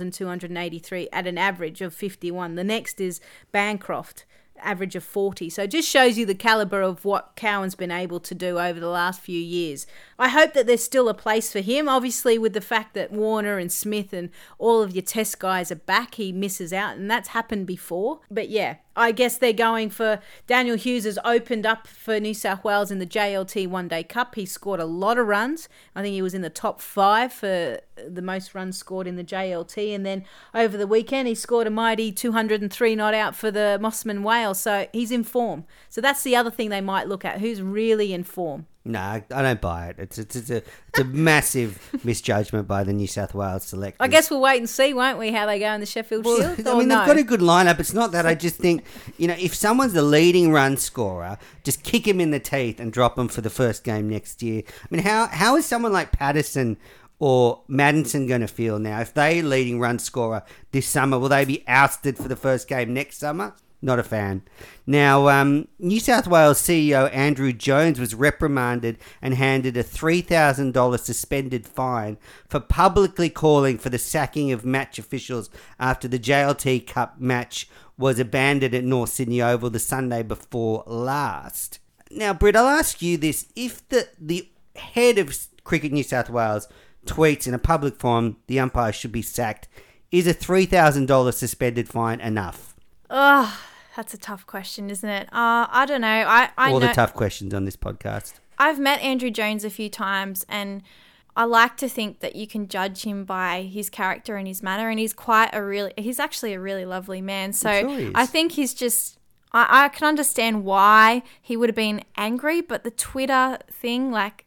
2,283 at an average of 51. The next is Bancroft, average of 40. So it just shows you the calibre of what Cowan's been able to do over the last few years. I hope that there's still a place for him. Obviously, with the fact that Warner and Smith and all of your test guys are back, he misses out, and that's happened before. But yeah, I guess they're going for... Daniel Hughes has opened up for New South Wales in the JLT One Day Cup. He scored a lot of runs. I think he was in the top 5 for the most runs scored in the JLT. And then over the weekend, he scored a mighty 203 not out for the Mossman Whale. So he's in form. So that's the other thing they might look at. Who's really in form? No, I don't buy it. It's a massive misjudgment by the New South Wales selectors. I guess we'll wait and see, won't we, how they go in the Sheffield Shield? They've got a good lineup. It's not that. I just think, if someone's the leading run scorer, just kick him in the teeth and drop him for the first game next year. I mean, how is someone like Patterson or Maddinson going to feel now? If they're leading run scorer this summer, will they be ousted for the first game next summer? Not a fan. Now, New South Wales CEO Andrew Jones was reprimanded and handed a $3,000 suspended fine for publicly calling for the sacking of match officials after the JLT Cup match was abandoned at North Sydney Oval the Sunday before last. Now, Britt, I'll ask you this. If the head of Cricket New South Wales tweets in a public forum the umpire should be sacked, is a $3,000 suspended fine enough? Oh, that's a tough question, isn't it? I don't know. I All know, the tough questions on this podcast. I've met Andrew Jones a few times, and I like to think that you can judge him by his character and his manner, and he's actually a really lovely man. So I think he's just... I can understand why he would have been angry, but the Twitter thing,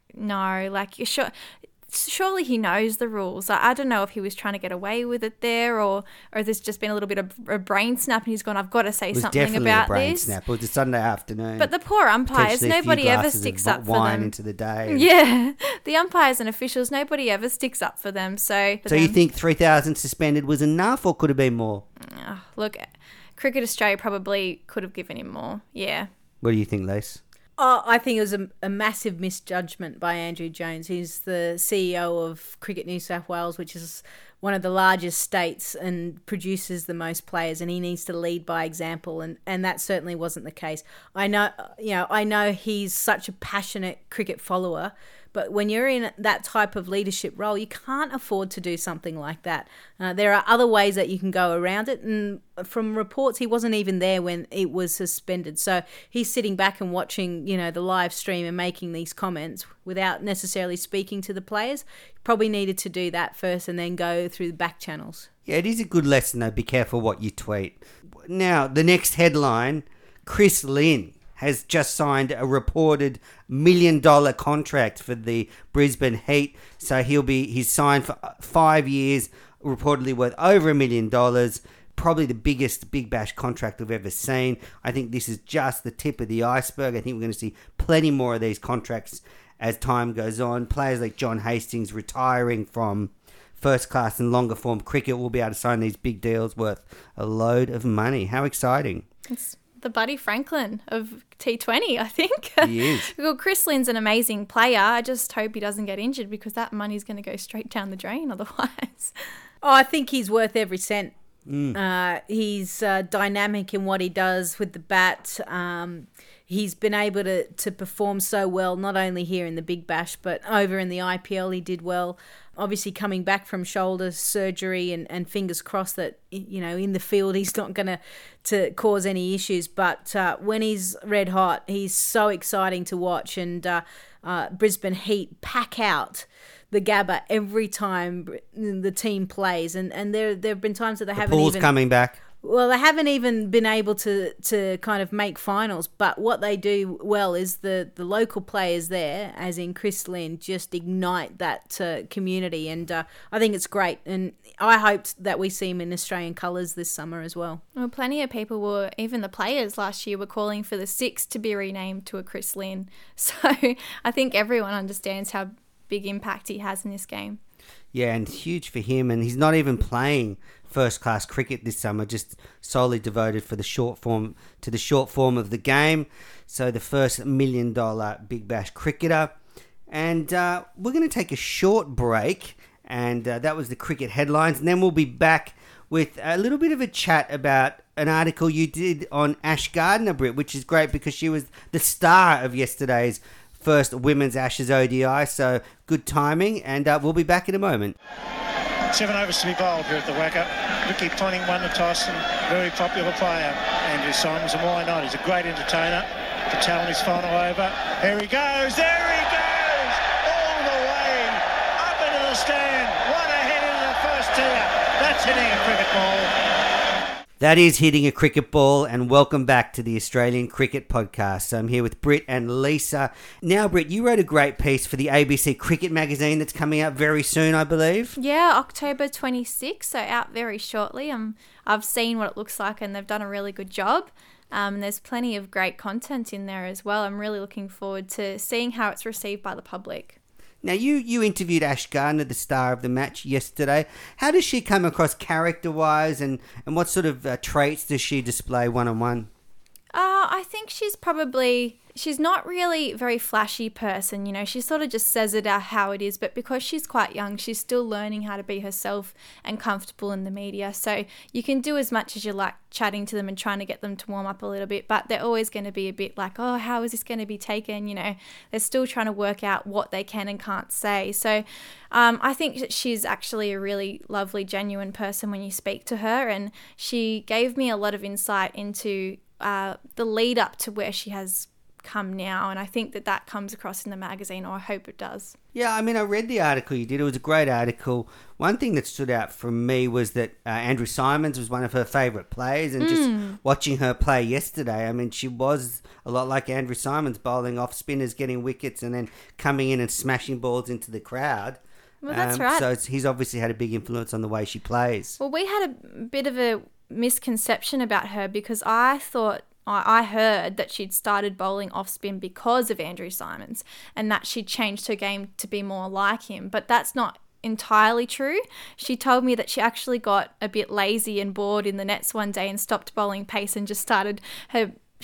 you're sure... Surely he knows the rules. I don't know if he was trying to get away with it there, or there's just been a little bit of a brain snap and he's gone, I've got to say something about a brain this. Snap. It was a Sunday afternoon. But the poor umpires, nobody ever sticks up for them. Into the day. Yeah, the umpires and officials, nobody ever sticks up for them. So you think 3,000 suspended was enough, or could have been more? Look, Cricket Australia probably could have given him more. Yeah. What do you think, Lise? Oh, I think it was a massive misjudgment by Andrew Jones. He's the CEO of Cricket New South Wales, which is one of the largest states and produces the most players, and he needs to lead by example, and that certainly wasn't the case. I know he's such a passionate cricket follower, but when you're in that type of leadership role, you can't afford to do something like that. There are other ways that you can go around it, and from reports, he wasn't even there when it was suspended. So he's sitting back and watching, the live stream and making these comments without necessarily speaking to the players. Probably needed to do that first and then go through the back channels. Yeah, it is a good lesson, though. Be careful what you tweet. Now, the next headline, Chris Lynn has just signed a reported $1 million contract for the Brisbane Heat. So he's signed for 5 years, reportedly worth over $1 million. Probably the biggest Big Bash contract we've ever seen. I think this is just the tip of the iceberg. I think we're going to see plenty more of these contracts as time goes on. Players like John Hastings retiring from first class and longer form cricket will be able to sign these big deals worth a load of money. How exciting. It's the Buddy Franklin of T20, I think. He is. Well, Chris Lynn's an amazing player. I just hope he doesn't get injured because that money's going to go straight down the drain otherwise. Oh, I think he's worth every cent. He's dynamic in what he does with the bat. He's been able to perform so well, not only here in the Big Bash, but over in the IPL he did well. Obviously coming back from shoulder surgery and fingers crossed that, in the field he's not going to cause any issues. But when he's red hot, he's so exciting to watch. And Brisbane Heat pack out the Gabba every time the team plays. And there have been times that they haven't Pool's coming back. Well, they haven't even been able to kind of make finals, but what they do well is the local players there, as in Chris Lynn, just ignite that community, and I think it's great, and I hoped that we see him in Australian colours this summer as well. Well, plenty of people even the players last year were calling for the Six to be renamed to a Chris Lynn, so I think everyone understands how big impact he has in this game. Yeah, and huge for him, and he's not even playing first-class cricket this summer, just solely devoted to the short form of the game. So the first $1 million Big Bash cricketer. And we're going to take a short break, and that was the cricket headlines. And then we'll be back with a little bit of a chat about an article you did on Ash Gardner, Britt, which is great because she was the star of yesterday's first Women's Ashes ODI. So good timing, and we'll be back in a moment. 7 overs to be bowled here at the Wacker. Ricky Ponting won the toss and very popular player. Andrew Simons, and why not? He's a great entertainer. Patel in his final over. Here he goes. There he goes. All the way up into the stand. One ahead into the first tier. That's hitting a cricket ball. That is hitting a cricket ball, and welcome back to the Australian Cricket Podcast. So I'm here with Britt and Lisa. Now, Britt, you wrote a great piece for the ABC Cricket magazine that's coming out very soon, I believe. Yeah, October 26th, so out very shortly. I've seen what it looks like, and they've done a really good job. There's plenty of great content in there as well. I'm really looking forward to seeing how it's received by the public. Now, you interviewed Ash Gardner, the star of the match, yesterday. How does she come across character-wise, and what sort of traits does she display one-on-one? I think she's not really a very flashy person, she sort of just says it how it is, but because she's quite young, she's still learning how to be herself and comfortable in the media. So you can do as much as you like chatting to them and trying to get them to warm up a little bit, but they're always going to be a bit like, oh, how is this going to be taken? They're still trying to work out what they can and can't say. So I think that she's actually a really lovely, genuine person when you speak to her, and she gave me a lot of insight into the lead up to where she has come now, and I think that comes across in the magazine, or I hope it does. Yeah, I mean, I read the article you did. It was a great article. One thing that stood out for me was that Andrew Simons was one of her favourite players, and just watching her play yesterday, I mean, she was a lot like Andrew Simons, bowling off spinners, getting wickets, and then coming in and smashing balls into the crowd. Well, that's right. So he's obviously had a big influence on the way she plays. Well, we had a bit of a misconception about her because I heard that she'd started bowling off spin because of Andrew Simons and that she'd changed her game to be more like him, but that's not entirely true. She told me that she actually got a bit lazy and bored in the nets one day and stopped bowling pace and just started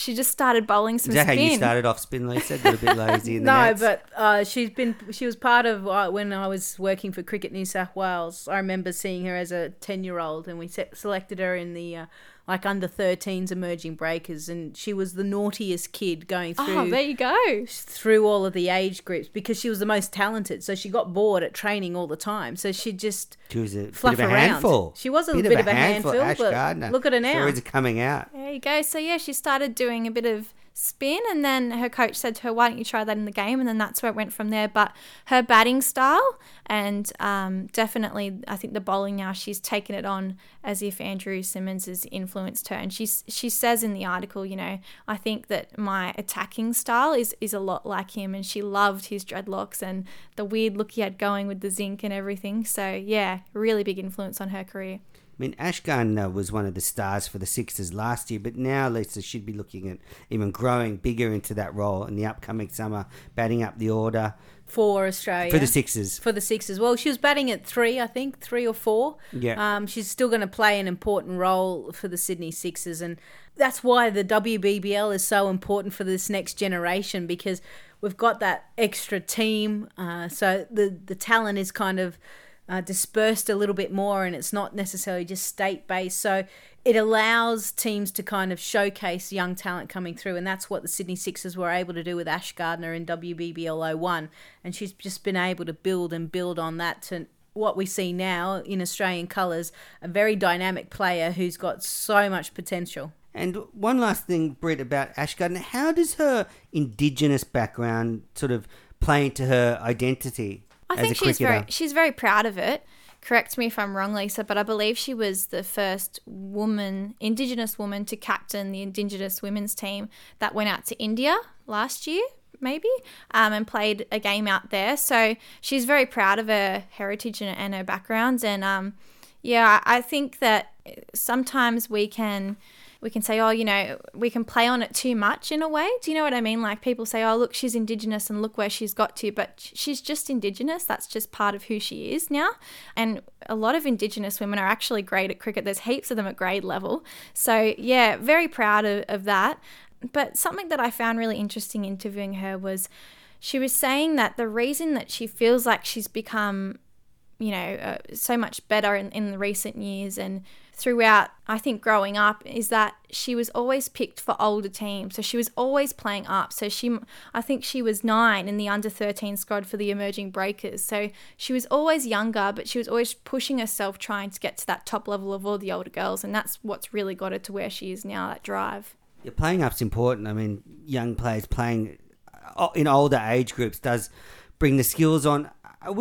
she just started bowling some Is that spin. how you started off spin, Lisa? Got a bit lazy in the No, nets? but she was part of when I was working for Cricket New South Wales. I remember seeing her as a 10-year-old, and we selected her in the like under 13s emerging breakers, and she was the naughtiest kid going through. Oh, there you go. Through all of the age groups because she was the most talented. So she got bored at training all the time. So she just She was a fluff bit of a around. handful. She was a bit of a handful, Ash but Gardner. look at her now. Stories are coming out. There you go. So yeah, she started doing a bit of spin, and then her coach said to her, "Why don't you try that in the game?" And then that's where it went from there. But her batting style and definitely, I think the bowling now, she's taken it on as if Andrew Symonds has influenced her. And she says in the article, you know, I think that my attacking style is a lot like him, and she loved his dreadlocks and the weird look he had going with the zinc and everything. So yeah, really big influence on her career. I mean, Ash Gardner was one of the stars for the Sixers last year, but now Lisa should be looking at even growing bigger into that role in the upcoming summer, batting up the order for Australia. for the Sixers. For the Sixers. Well, she was batting at 3, I think, 3 or 4. Yeah. She's still going to play an important role for the Sydney Sixers, and that's why the WBBL is so important for this next generation, because we've got that extra team. So the talent is kind of dispersed a little bit more, and it's not necessarily just state-based. So it allows teams to kind of showcase young talent coming through, and that's what the Sydney Sixers were able to do with Ash Gardner in WBBL 01. And she's just been able to build on that to what we see now in Australian colours, a very dynamic player who's got so much potential. And one last thing, Britt, about Ash Gardner. How does her Indigenous background sort of play into her identity I as think a cricketer? she's very proud of it. Correct me if I'm wrong, Lisa, but I believe she was the first Indigenous woman to captain the Indigenous women's team that went out to India last year, maybe, and played a game out there. So she's very proud of her heritage and her background. And yeah, I think that sometimes we can say, oh, you know, we can play on it too much in a way. Do you know what I mean? Like people say, oh, look, she's Indigenous and look where she's got to. But she's just Indigenous. That's just part of who she is now. And a lot of Indigenous women are actually great at cricket. There's heaps of them at grade level. So, yeah, very proud of that. But something that I found really interesting interviewing her was she was saying that the reason that she feels like she's become, you know, so much better in the recent years and throughout, I think, growing up, is that she was always picked for older teams. So she was always playing up. So I think she was 9 in the under-13 squad for the emerging breakers. So she was always younger, but she was always pushing herself, trying to get to that top level of all the older girls. And that's what's really got her to where she is now, that drive. Yeah, playing up's important. I mean, young players playing in older age groups does bring the skills on.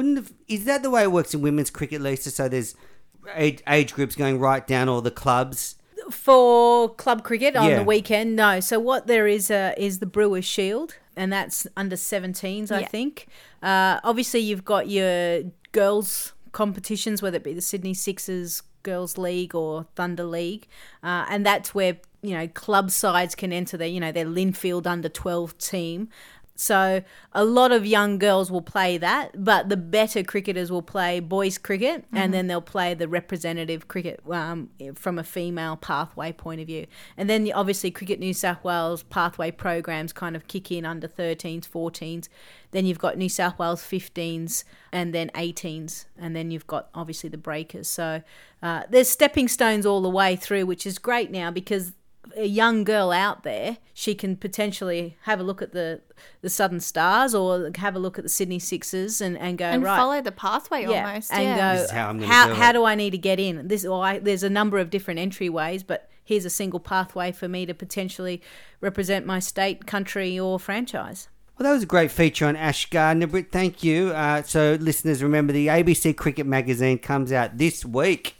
Is that the way it works in women's cricket, Lisa? So there's age groups going right down all the clubs? For club cricket on Yeah. the weekend, no. So what there is the Brewers Shield, and that's under 17s, I Yeah. think. Obviously, you've got your girls' competitions, whether it be the Sydney Sixers Girls League or Thunder League, and that's where, you know, club sides can enter their Linfield under 12 team. So a lot of young girls will play that, but the better cricketers will play boys cricket, and then they'll play the representative cricket from a female pathway point of view. And then obviously Cricket New South Wales pathway programs kind of kick in under 13s, 14s. Then you've got New South Wales 15s and then 18s, and then you've got obviously the breakers. So there's stepping stones all the way through, which is great now because a young girl out there, she can potentially have a look at the Southern Stars or have a look at the Sydney Sixers and go, And right. follow the pathway almost. And yeah. This is go, how I'm gonna do how it. do I need to get in? There's a number of different entryways, but here's a single pathway for me to potentially represent my state, country or franchise. Well, that was a great feature on Ash Gardner, Britt. Thank you. So listeners, remember the ABC Cricket Magazine comes out this week.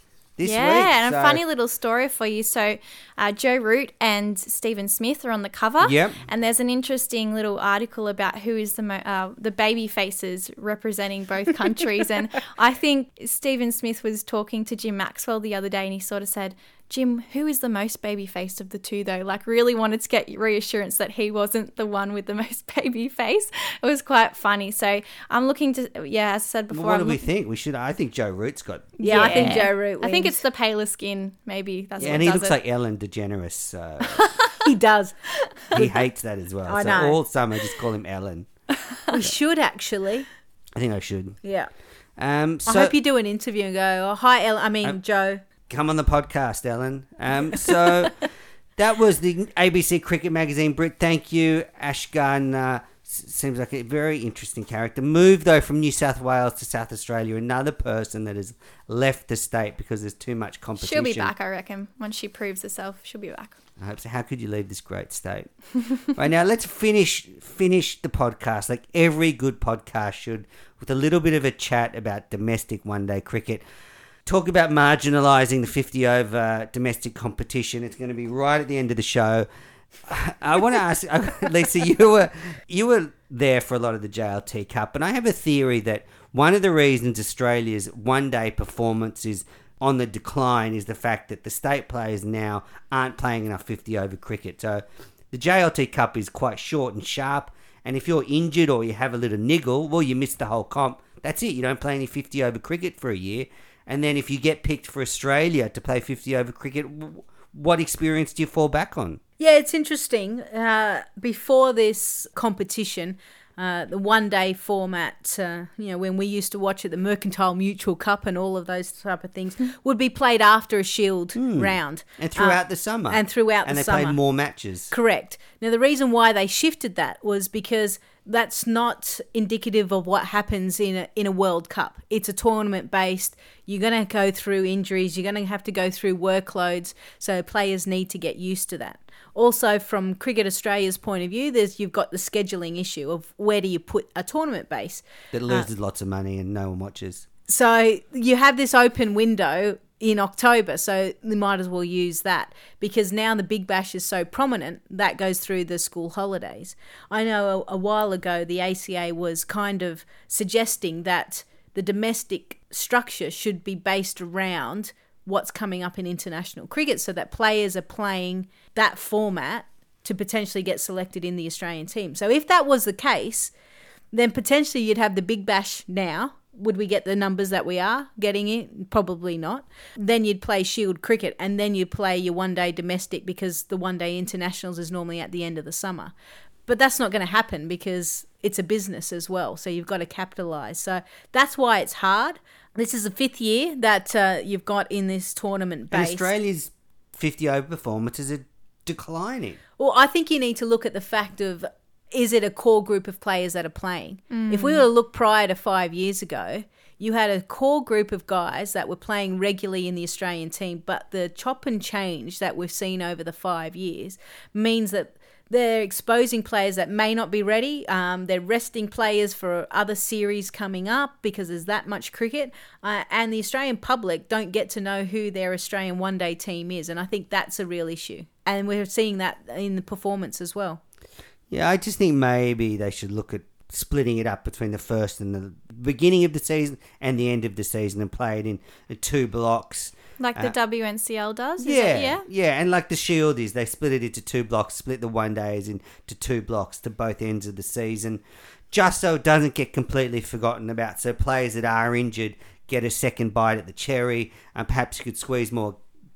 And a funny little story for you. So Joe Root and Stephen Smith are on the cover. Yep. And there's an interesting little article about who is the baby faces representing both countries. And I think Stephen Smith was talking to Jim Maxwell the other day, and he sort of said, Jim, who is the most baby-faced of the two, though? Like, really wanted to get reassurance that he wasn't the one with the most baby face. It was quite funny. So I'm looking to, as I said before. What do we think? I think Joe Root's got... Yeah, I think Joe Root I think wins. it's the paler skin, maybe. That's what and he does looks it. like Ellen DeGeneres. So He does. He hates that as well. I so know. all summer, just call him Ellen. We should actually. I think I should. Yeah. So I hope you do an interview and go, oh, hi, Ellen. I mean, Joe. come on the podcast, Ellen. So that was the ABC Cricket Magazine. Britt, thank you. Ash Gardner seems like a very interesting character. Moved, though, from New South Wales to South Australia. Another person that has left the state because there's too much competition. She'll be back, I reckon. Once she proves herself, she'll be back. I hope so. How could you leave this great state? Right, now let's finish the podcast like every good podcast should, with a little bit of a chat about domestic one-day cricket. Talk about marginalising the 50-over domestic competition. It's going to be right at the end of the show. I want to ask, Lisa, you were there for a lot of the JLT Cup, and I have a theory that one of the reasons Australia's one-day performance is on the decline is the fact that the state players now aren't playing enough 50-over cricket. So the JLT Cup is quite short and sharp, and if you're injured or you have a little niggle, well, you miss the whole comp. That's it. You don't play any 50-over cricket for a year. And then if you get picked for Australia to play 50-over cricket, what experience do you fall back on? Yeah, it's interesting. Before this competition, the one-day format, when we used to watch it, the Mercantile Mutual Cup and all of those type of things, would be played after a Shield round. And throughout the summer. And they played more matches. Correct. Now, the reason why they shifted that was because that's not indicative of what happens in a World Cup. It's a tournament-based. You're going to go through injuries. You're going to have to go through workloads. So players need to get used to that. Also, from Cricket Australia's point of view, you've got the scheduling issue of where do you put a tournament base. That loses lots of money and no one watches. So you have this open window in October, so we might as well use that because now the Big Bash is so prominent, that goes through the school holidays. I know a while ago the ACA was kind of suggesting that the domestic structure should be based around what's coming up in international cricket so that players are playing that format to potentially get selected in the Australian team. So if that was the case, then potentially you'd have the Big Bash now. Would we get the numbers that we are getting in? Probably not. Then you'd play Shield cricket and then you'd play your one-day domestic because the one-day internationals is normally at the end of the summer. But that's not going to happen because it's a business as well. So you've got to capitalise. So that's why it's hard. This is the fifth year that you've got in this tournament base. And Australia's 50-over performances are declining. Well, I think you need to look at the fact of, is it a core group of players that are playing? If we were to look prior to 5 years ago, you had a core group of guys that were playing regularly in the Australian team, but the chop and change that we've seen over the 5 years means that they're exposing players that may not be ready. They're resting players for other series coming up because there's that much cricket. And the Australian public don't get to know who their Australian one-day team is. And I think that's a real issue. And we're seeing that in the performance as well. Yeah, I just think maybe they should look at splitting it up between the first and the beginning of the season and the end of the season and play it in 2 blocks. Like the WNCL does? Yeah, and like the Shield is, they split it into 2 blocks, split the one days into 2 blocks to both ends of the season, just so it doesn't get completely forgotten about. So players that are injured get a second bite at the cherry, and perhaps you could squeeze more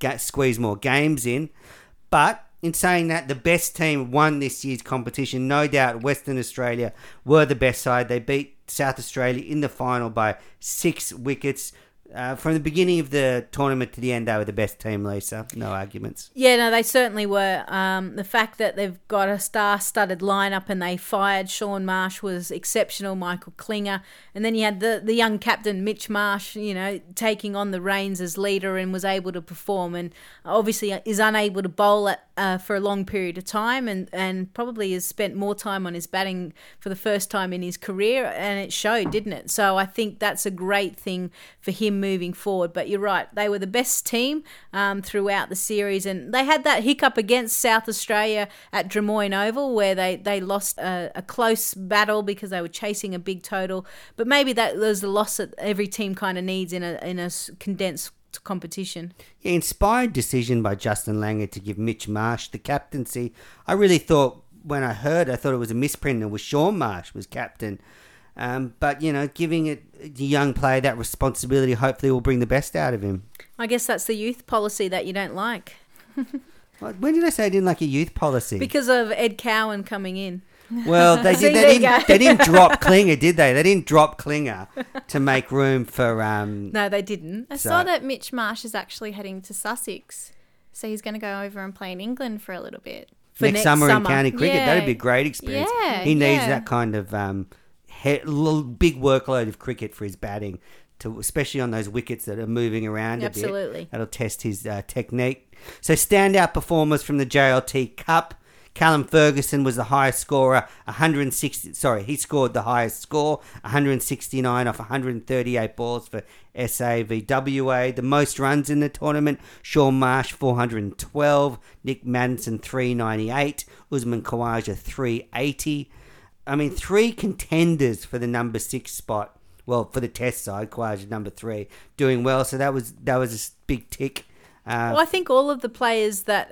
games in. But in saying that, the best team won this year's competition. No doubt Western Australia were the best side. They beat South Australia in the final by 6 wickets. From the beginning of the tournament to the end, they were the best team, Lisa. No arguments. Yeah, no, they certainly were. The fact that they've got a star-studded lineup and they fired Sean Marsh was exceptional, Michael Klinger. And then you had the young captain, Mitch Marsh, taking on the reins as leader and was able to perform. And obviously is unable to bowl for a long period of time and probably has spent more time on his batting for the first time in his career. And it showed, didn't it? So I think that's a great thing for him moving forward. But you're right, they were the best team throughout the series, and they had that hiccup against South Australia at Drummoyne Oval where they lost a close battle because they were chasing a big total. But maybe that was the loss that every team kind of needs in a condensed competition. Yeah, inspired decision by Justin Langer to give Mitch Marsh the captaincy. I really thought when I thought it was a misprint and was Sean Marsh was captain. But, giving the young player that responsibility hopefully will bring the best out of him. I guess that's the youth policy that you don't like. When did I say I didn't like a youth policy? Because of Ed Cowan coming in. Well, they See, did. there you go. They didn't drop Klinger, did they? They didn't drop Klinger to make room for. No, they didn't. I saw that Mitch Marsh is actually heading to Sussex. So he's going to go over and play in England for a little bit. Next summer in county cricket. Yeah. That'd be a great experience. Yeah, he needs yeah. that kind of big workload of cricket for his batting, especially on those wickets that are moving around a Absolutely. bit. That'll test his technique. So standout performers from the JLT Cup. Callum Ferguson was the highest scorer, 160. Sorry, he scored the highest score, 169 off 138 balls for SA v WA. The most runs in the tournament, Shaun Marsh 412, Nick Maddinson 398, Usman Khawaja 380. I mean, 3 contenders for the number 6 spot. Well, for the Test side, Khawaja number 3, doing well. So that was a big tick. Well, I think all of the players that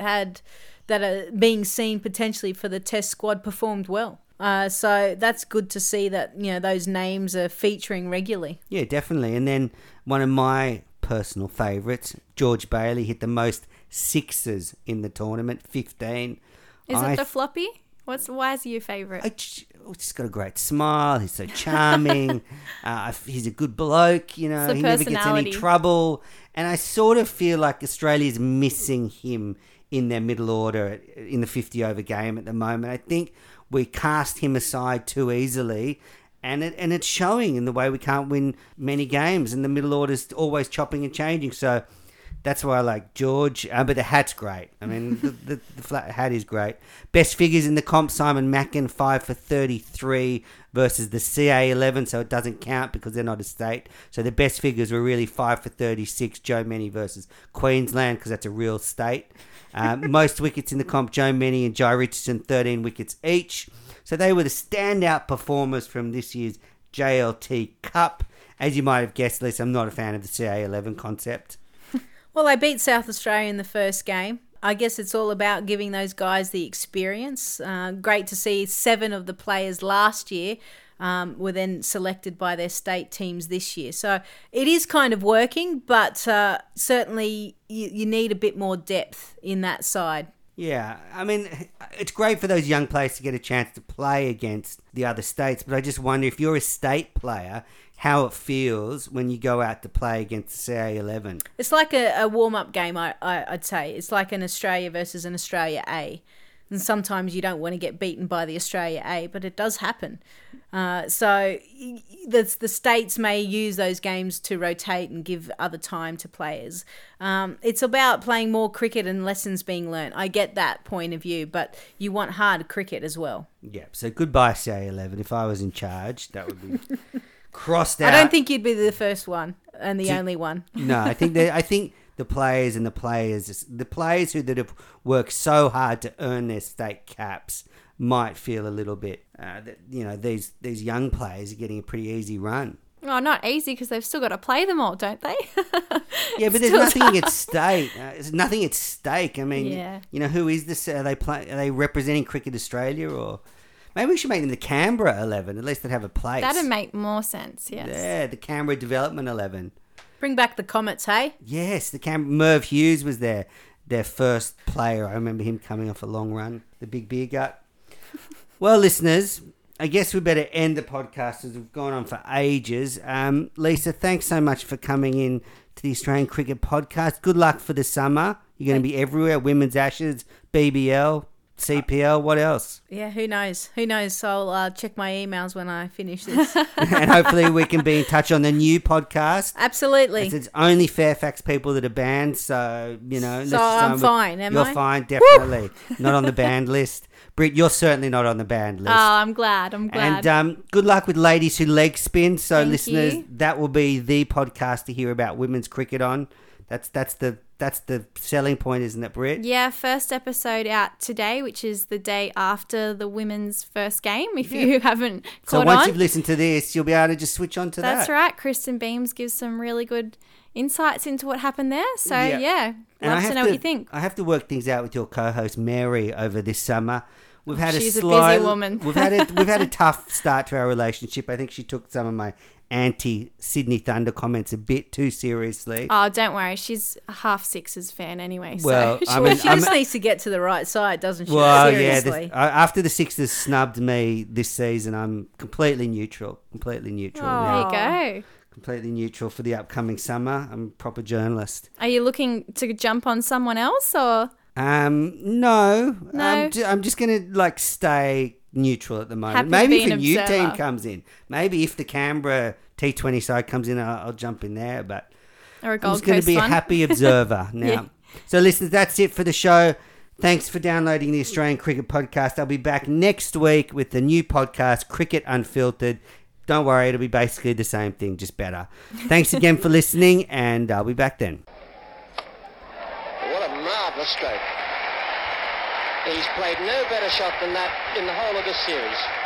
are being seen potentially for the Test squad performed well. So that's good to see that, those names are featuring regularly. Yeah, definitely. And then one of my personal favourites, George Bailey, hit the most sixes in the tournament, 15. Is it the floppy? Why is he your favourite? He's just got a great smile. He's so charming. He's a good bloke. He never gets any personality. trouble. And I sort of feel like Australia's missing him in their middle order in the 50-over game at the moment. I think we cast him aside too easily, and it's showing in the way we can't win many games, and the middle order's always chopping and changing. So that's why I like George. But the hat's great. I mean, the flat hat is great. Best figures in the comp, Simon Mackin, 5 for 33 versus the CA11, so it doesn't count because they're not a state. So the best figures were really 5 for 36, Joe Mennie versus Queensland, because that's a real state. Most wickets in the comp, Joe Mennie and Jai Richardson, 13 wickets each. So they were the standout performers from this year's JLT Cup. As you might have guessed, Lisa, I'm not a fan of the CA11 concept. Well, they beat South Australia in the first game. I guess it's all about giving those guys the experience. Great to see 7 of the players last year were then selected by their state teams this year. So it is kind of working, but certainly you need a bit more depth in that side. Yeah, I mean, it's great for those young players to get a chance to play against the other states, but I just wonder if you're a state player, how it feels when you go out to play against the CA11. It's like a warm-up game, I'd say. It's like an Australia versus an Australia A. And sometimes you don't want to get beaten by the Australia A, but it does happen. So the states may use those games to rotate and give other time to players. It's about playing more cricket and lessons being learnt. I get that point of view, but you want hard cricket as well. Yeah, so goodbye CA11. If I was in charge, that would be crossed out. I don't think you'd be the first one and the only one. No, I think the players who that have worked so hard to earn their state caps might feel a little bit that these young players are getting a pretty easy run. Oh, not easy because they've still got to play them all, don't they? Yeah, but there's nothing at stake. There's nothing at stake. I mean, Yeah. Who is this? Are they representing Cricket Australia, or maybe we should make them the Canberra 11? At least they'd have a place. That'd make more sense, yes. Yeah, the Canberra Development 11. Bring back the Comets, hey? Yes, Merv Hughes was their first player. I remember him coming off a long run, the big beer gut. Well, listeners, I guess we better end the podcast as we've gone on for ages. Lisa, thanks so much for coming in to the Australian Cricket Podcast. Good luck for the summer. You're going to be everywhere. Women's Ashes, BBL, CPL, what else? Yeah, who knows? So I'll check my emails when I finish this. And hopefully we can be in touch on the new podcast. Absolutely. It's only Fairfax people that are banned, so, So I'm fine, am I? You're fine, definitely. Not on the banned list. Britt, you're certainly not on the banned list. Oh, I'm glad. And good luck with Ladies Who Leg Spin. So, Thank listeners, you. that will be the podcast to hear about women's cricket on. That's the selling point, isn't it, Britt? Yeah, first episode out today, which is the day after the women's first game, if you haven't So caught once on. you've listened to this, you'll be able to just switch on to that. That's right. Kristen Beams gives some really good insights into what happened there. So, And I love have to know what you think. I have to work things out with your co-host Mary over this summer. We've had She's a a busy woman. we've had a tough start to our relationship. I think she took some of my anti-Sydney Thunder comments a bit too seriously. Oh, don't worry. She's a half Sixers fan anyway. Well, so I mean, She just needs to get to the right side, doesn't she? well, Seriously. after the Sixers snubbed me this season, I'm completely neutral. Completely neutral. now. there you go. Completely neutral for the upcoming summer. I'm a proper journalist. Are you looking to jump on someone else or? No. No? I'm just going to stay neutral at the moment. Happy to Maybe be if a an new observer. team comes in. Maybe if the Canberra T20 side comes in, I'll jump in there. But Or a I'm Gold just going to Coast be one? a happy observer now. Yeah. So listeners, that's it for the show. Thanks for downloading the Australian Cricket Podcast. I'll be back next week with the new podcast, Cricket Unfiltered. Don't worry, it'll be basically the same thing, just better. Thanks again for listening, and I'll be back then. What a marvellous stroke. He's played no better shot than that in the whole of this series.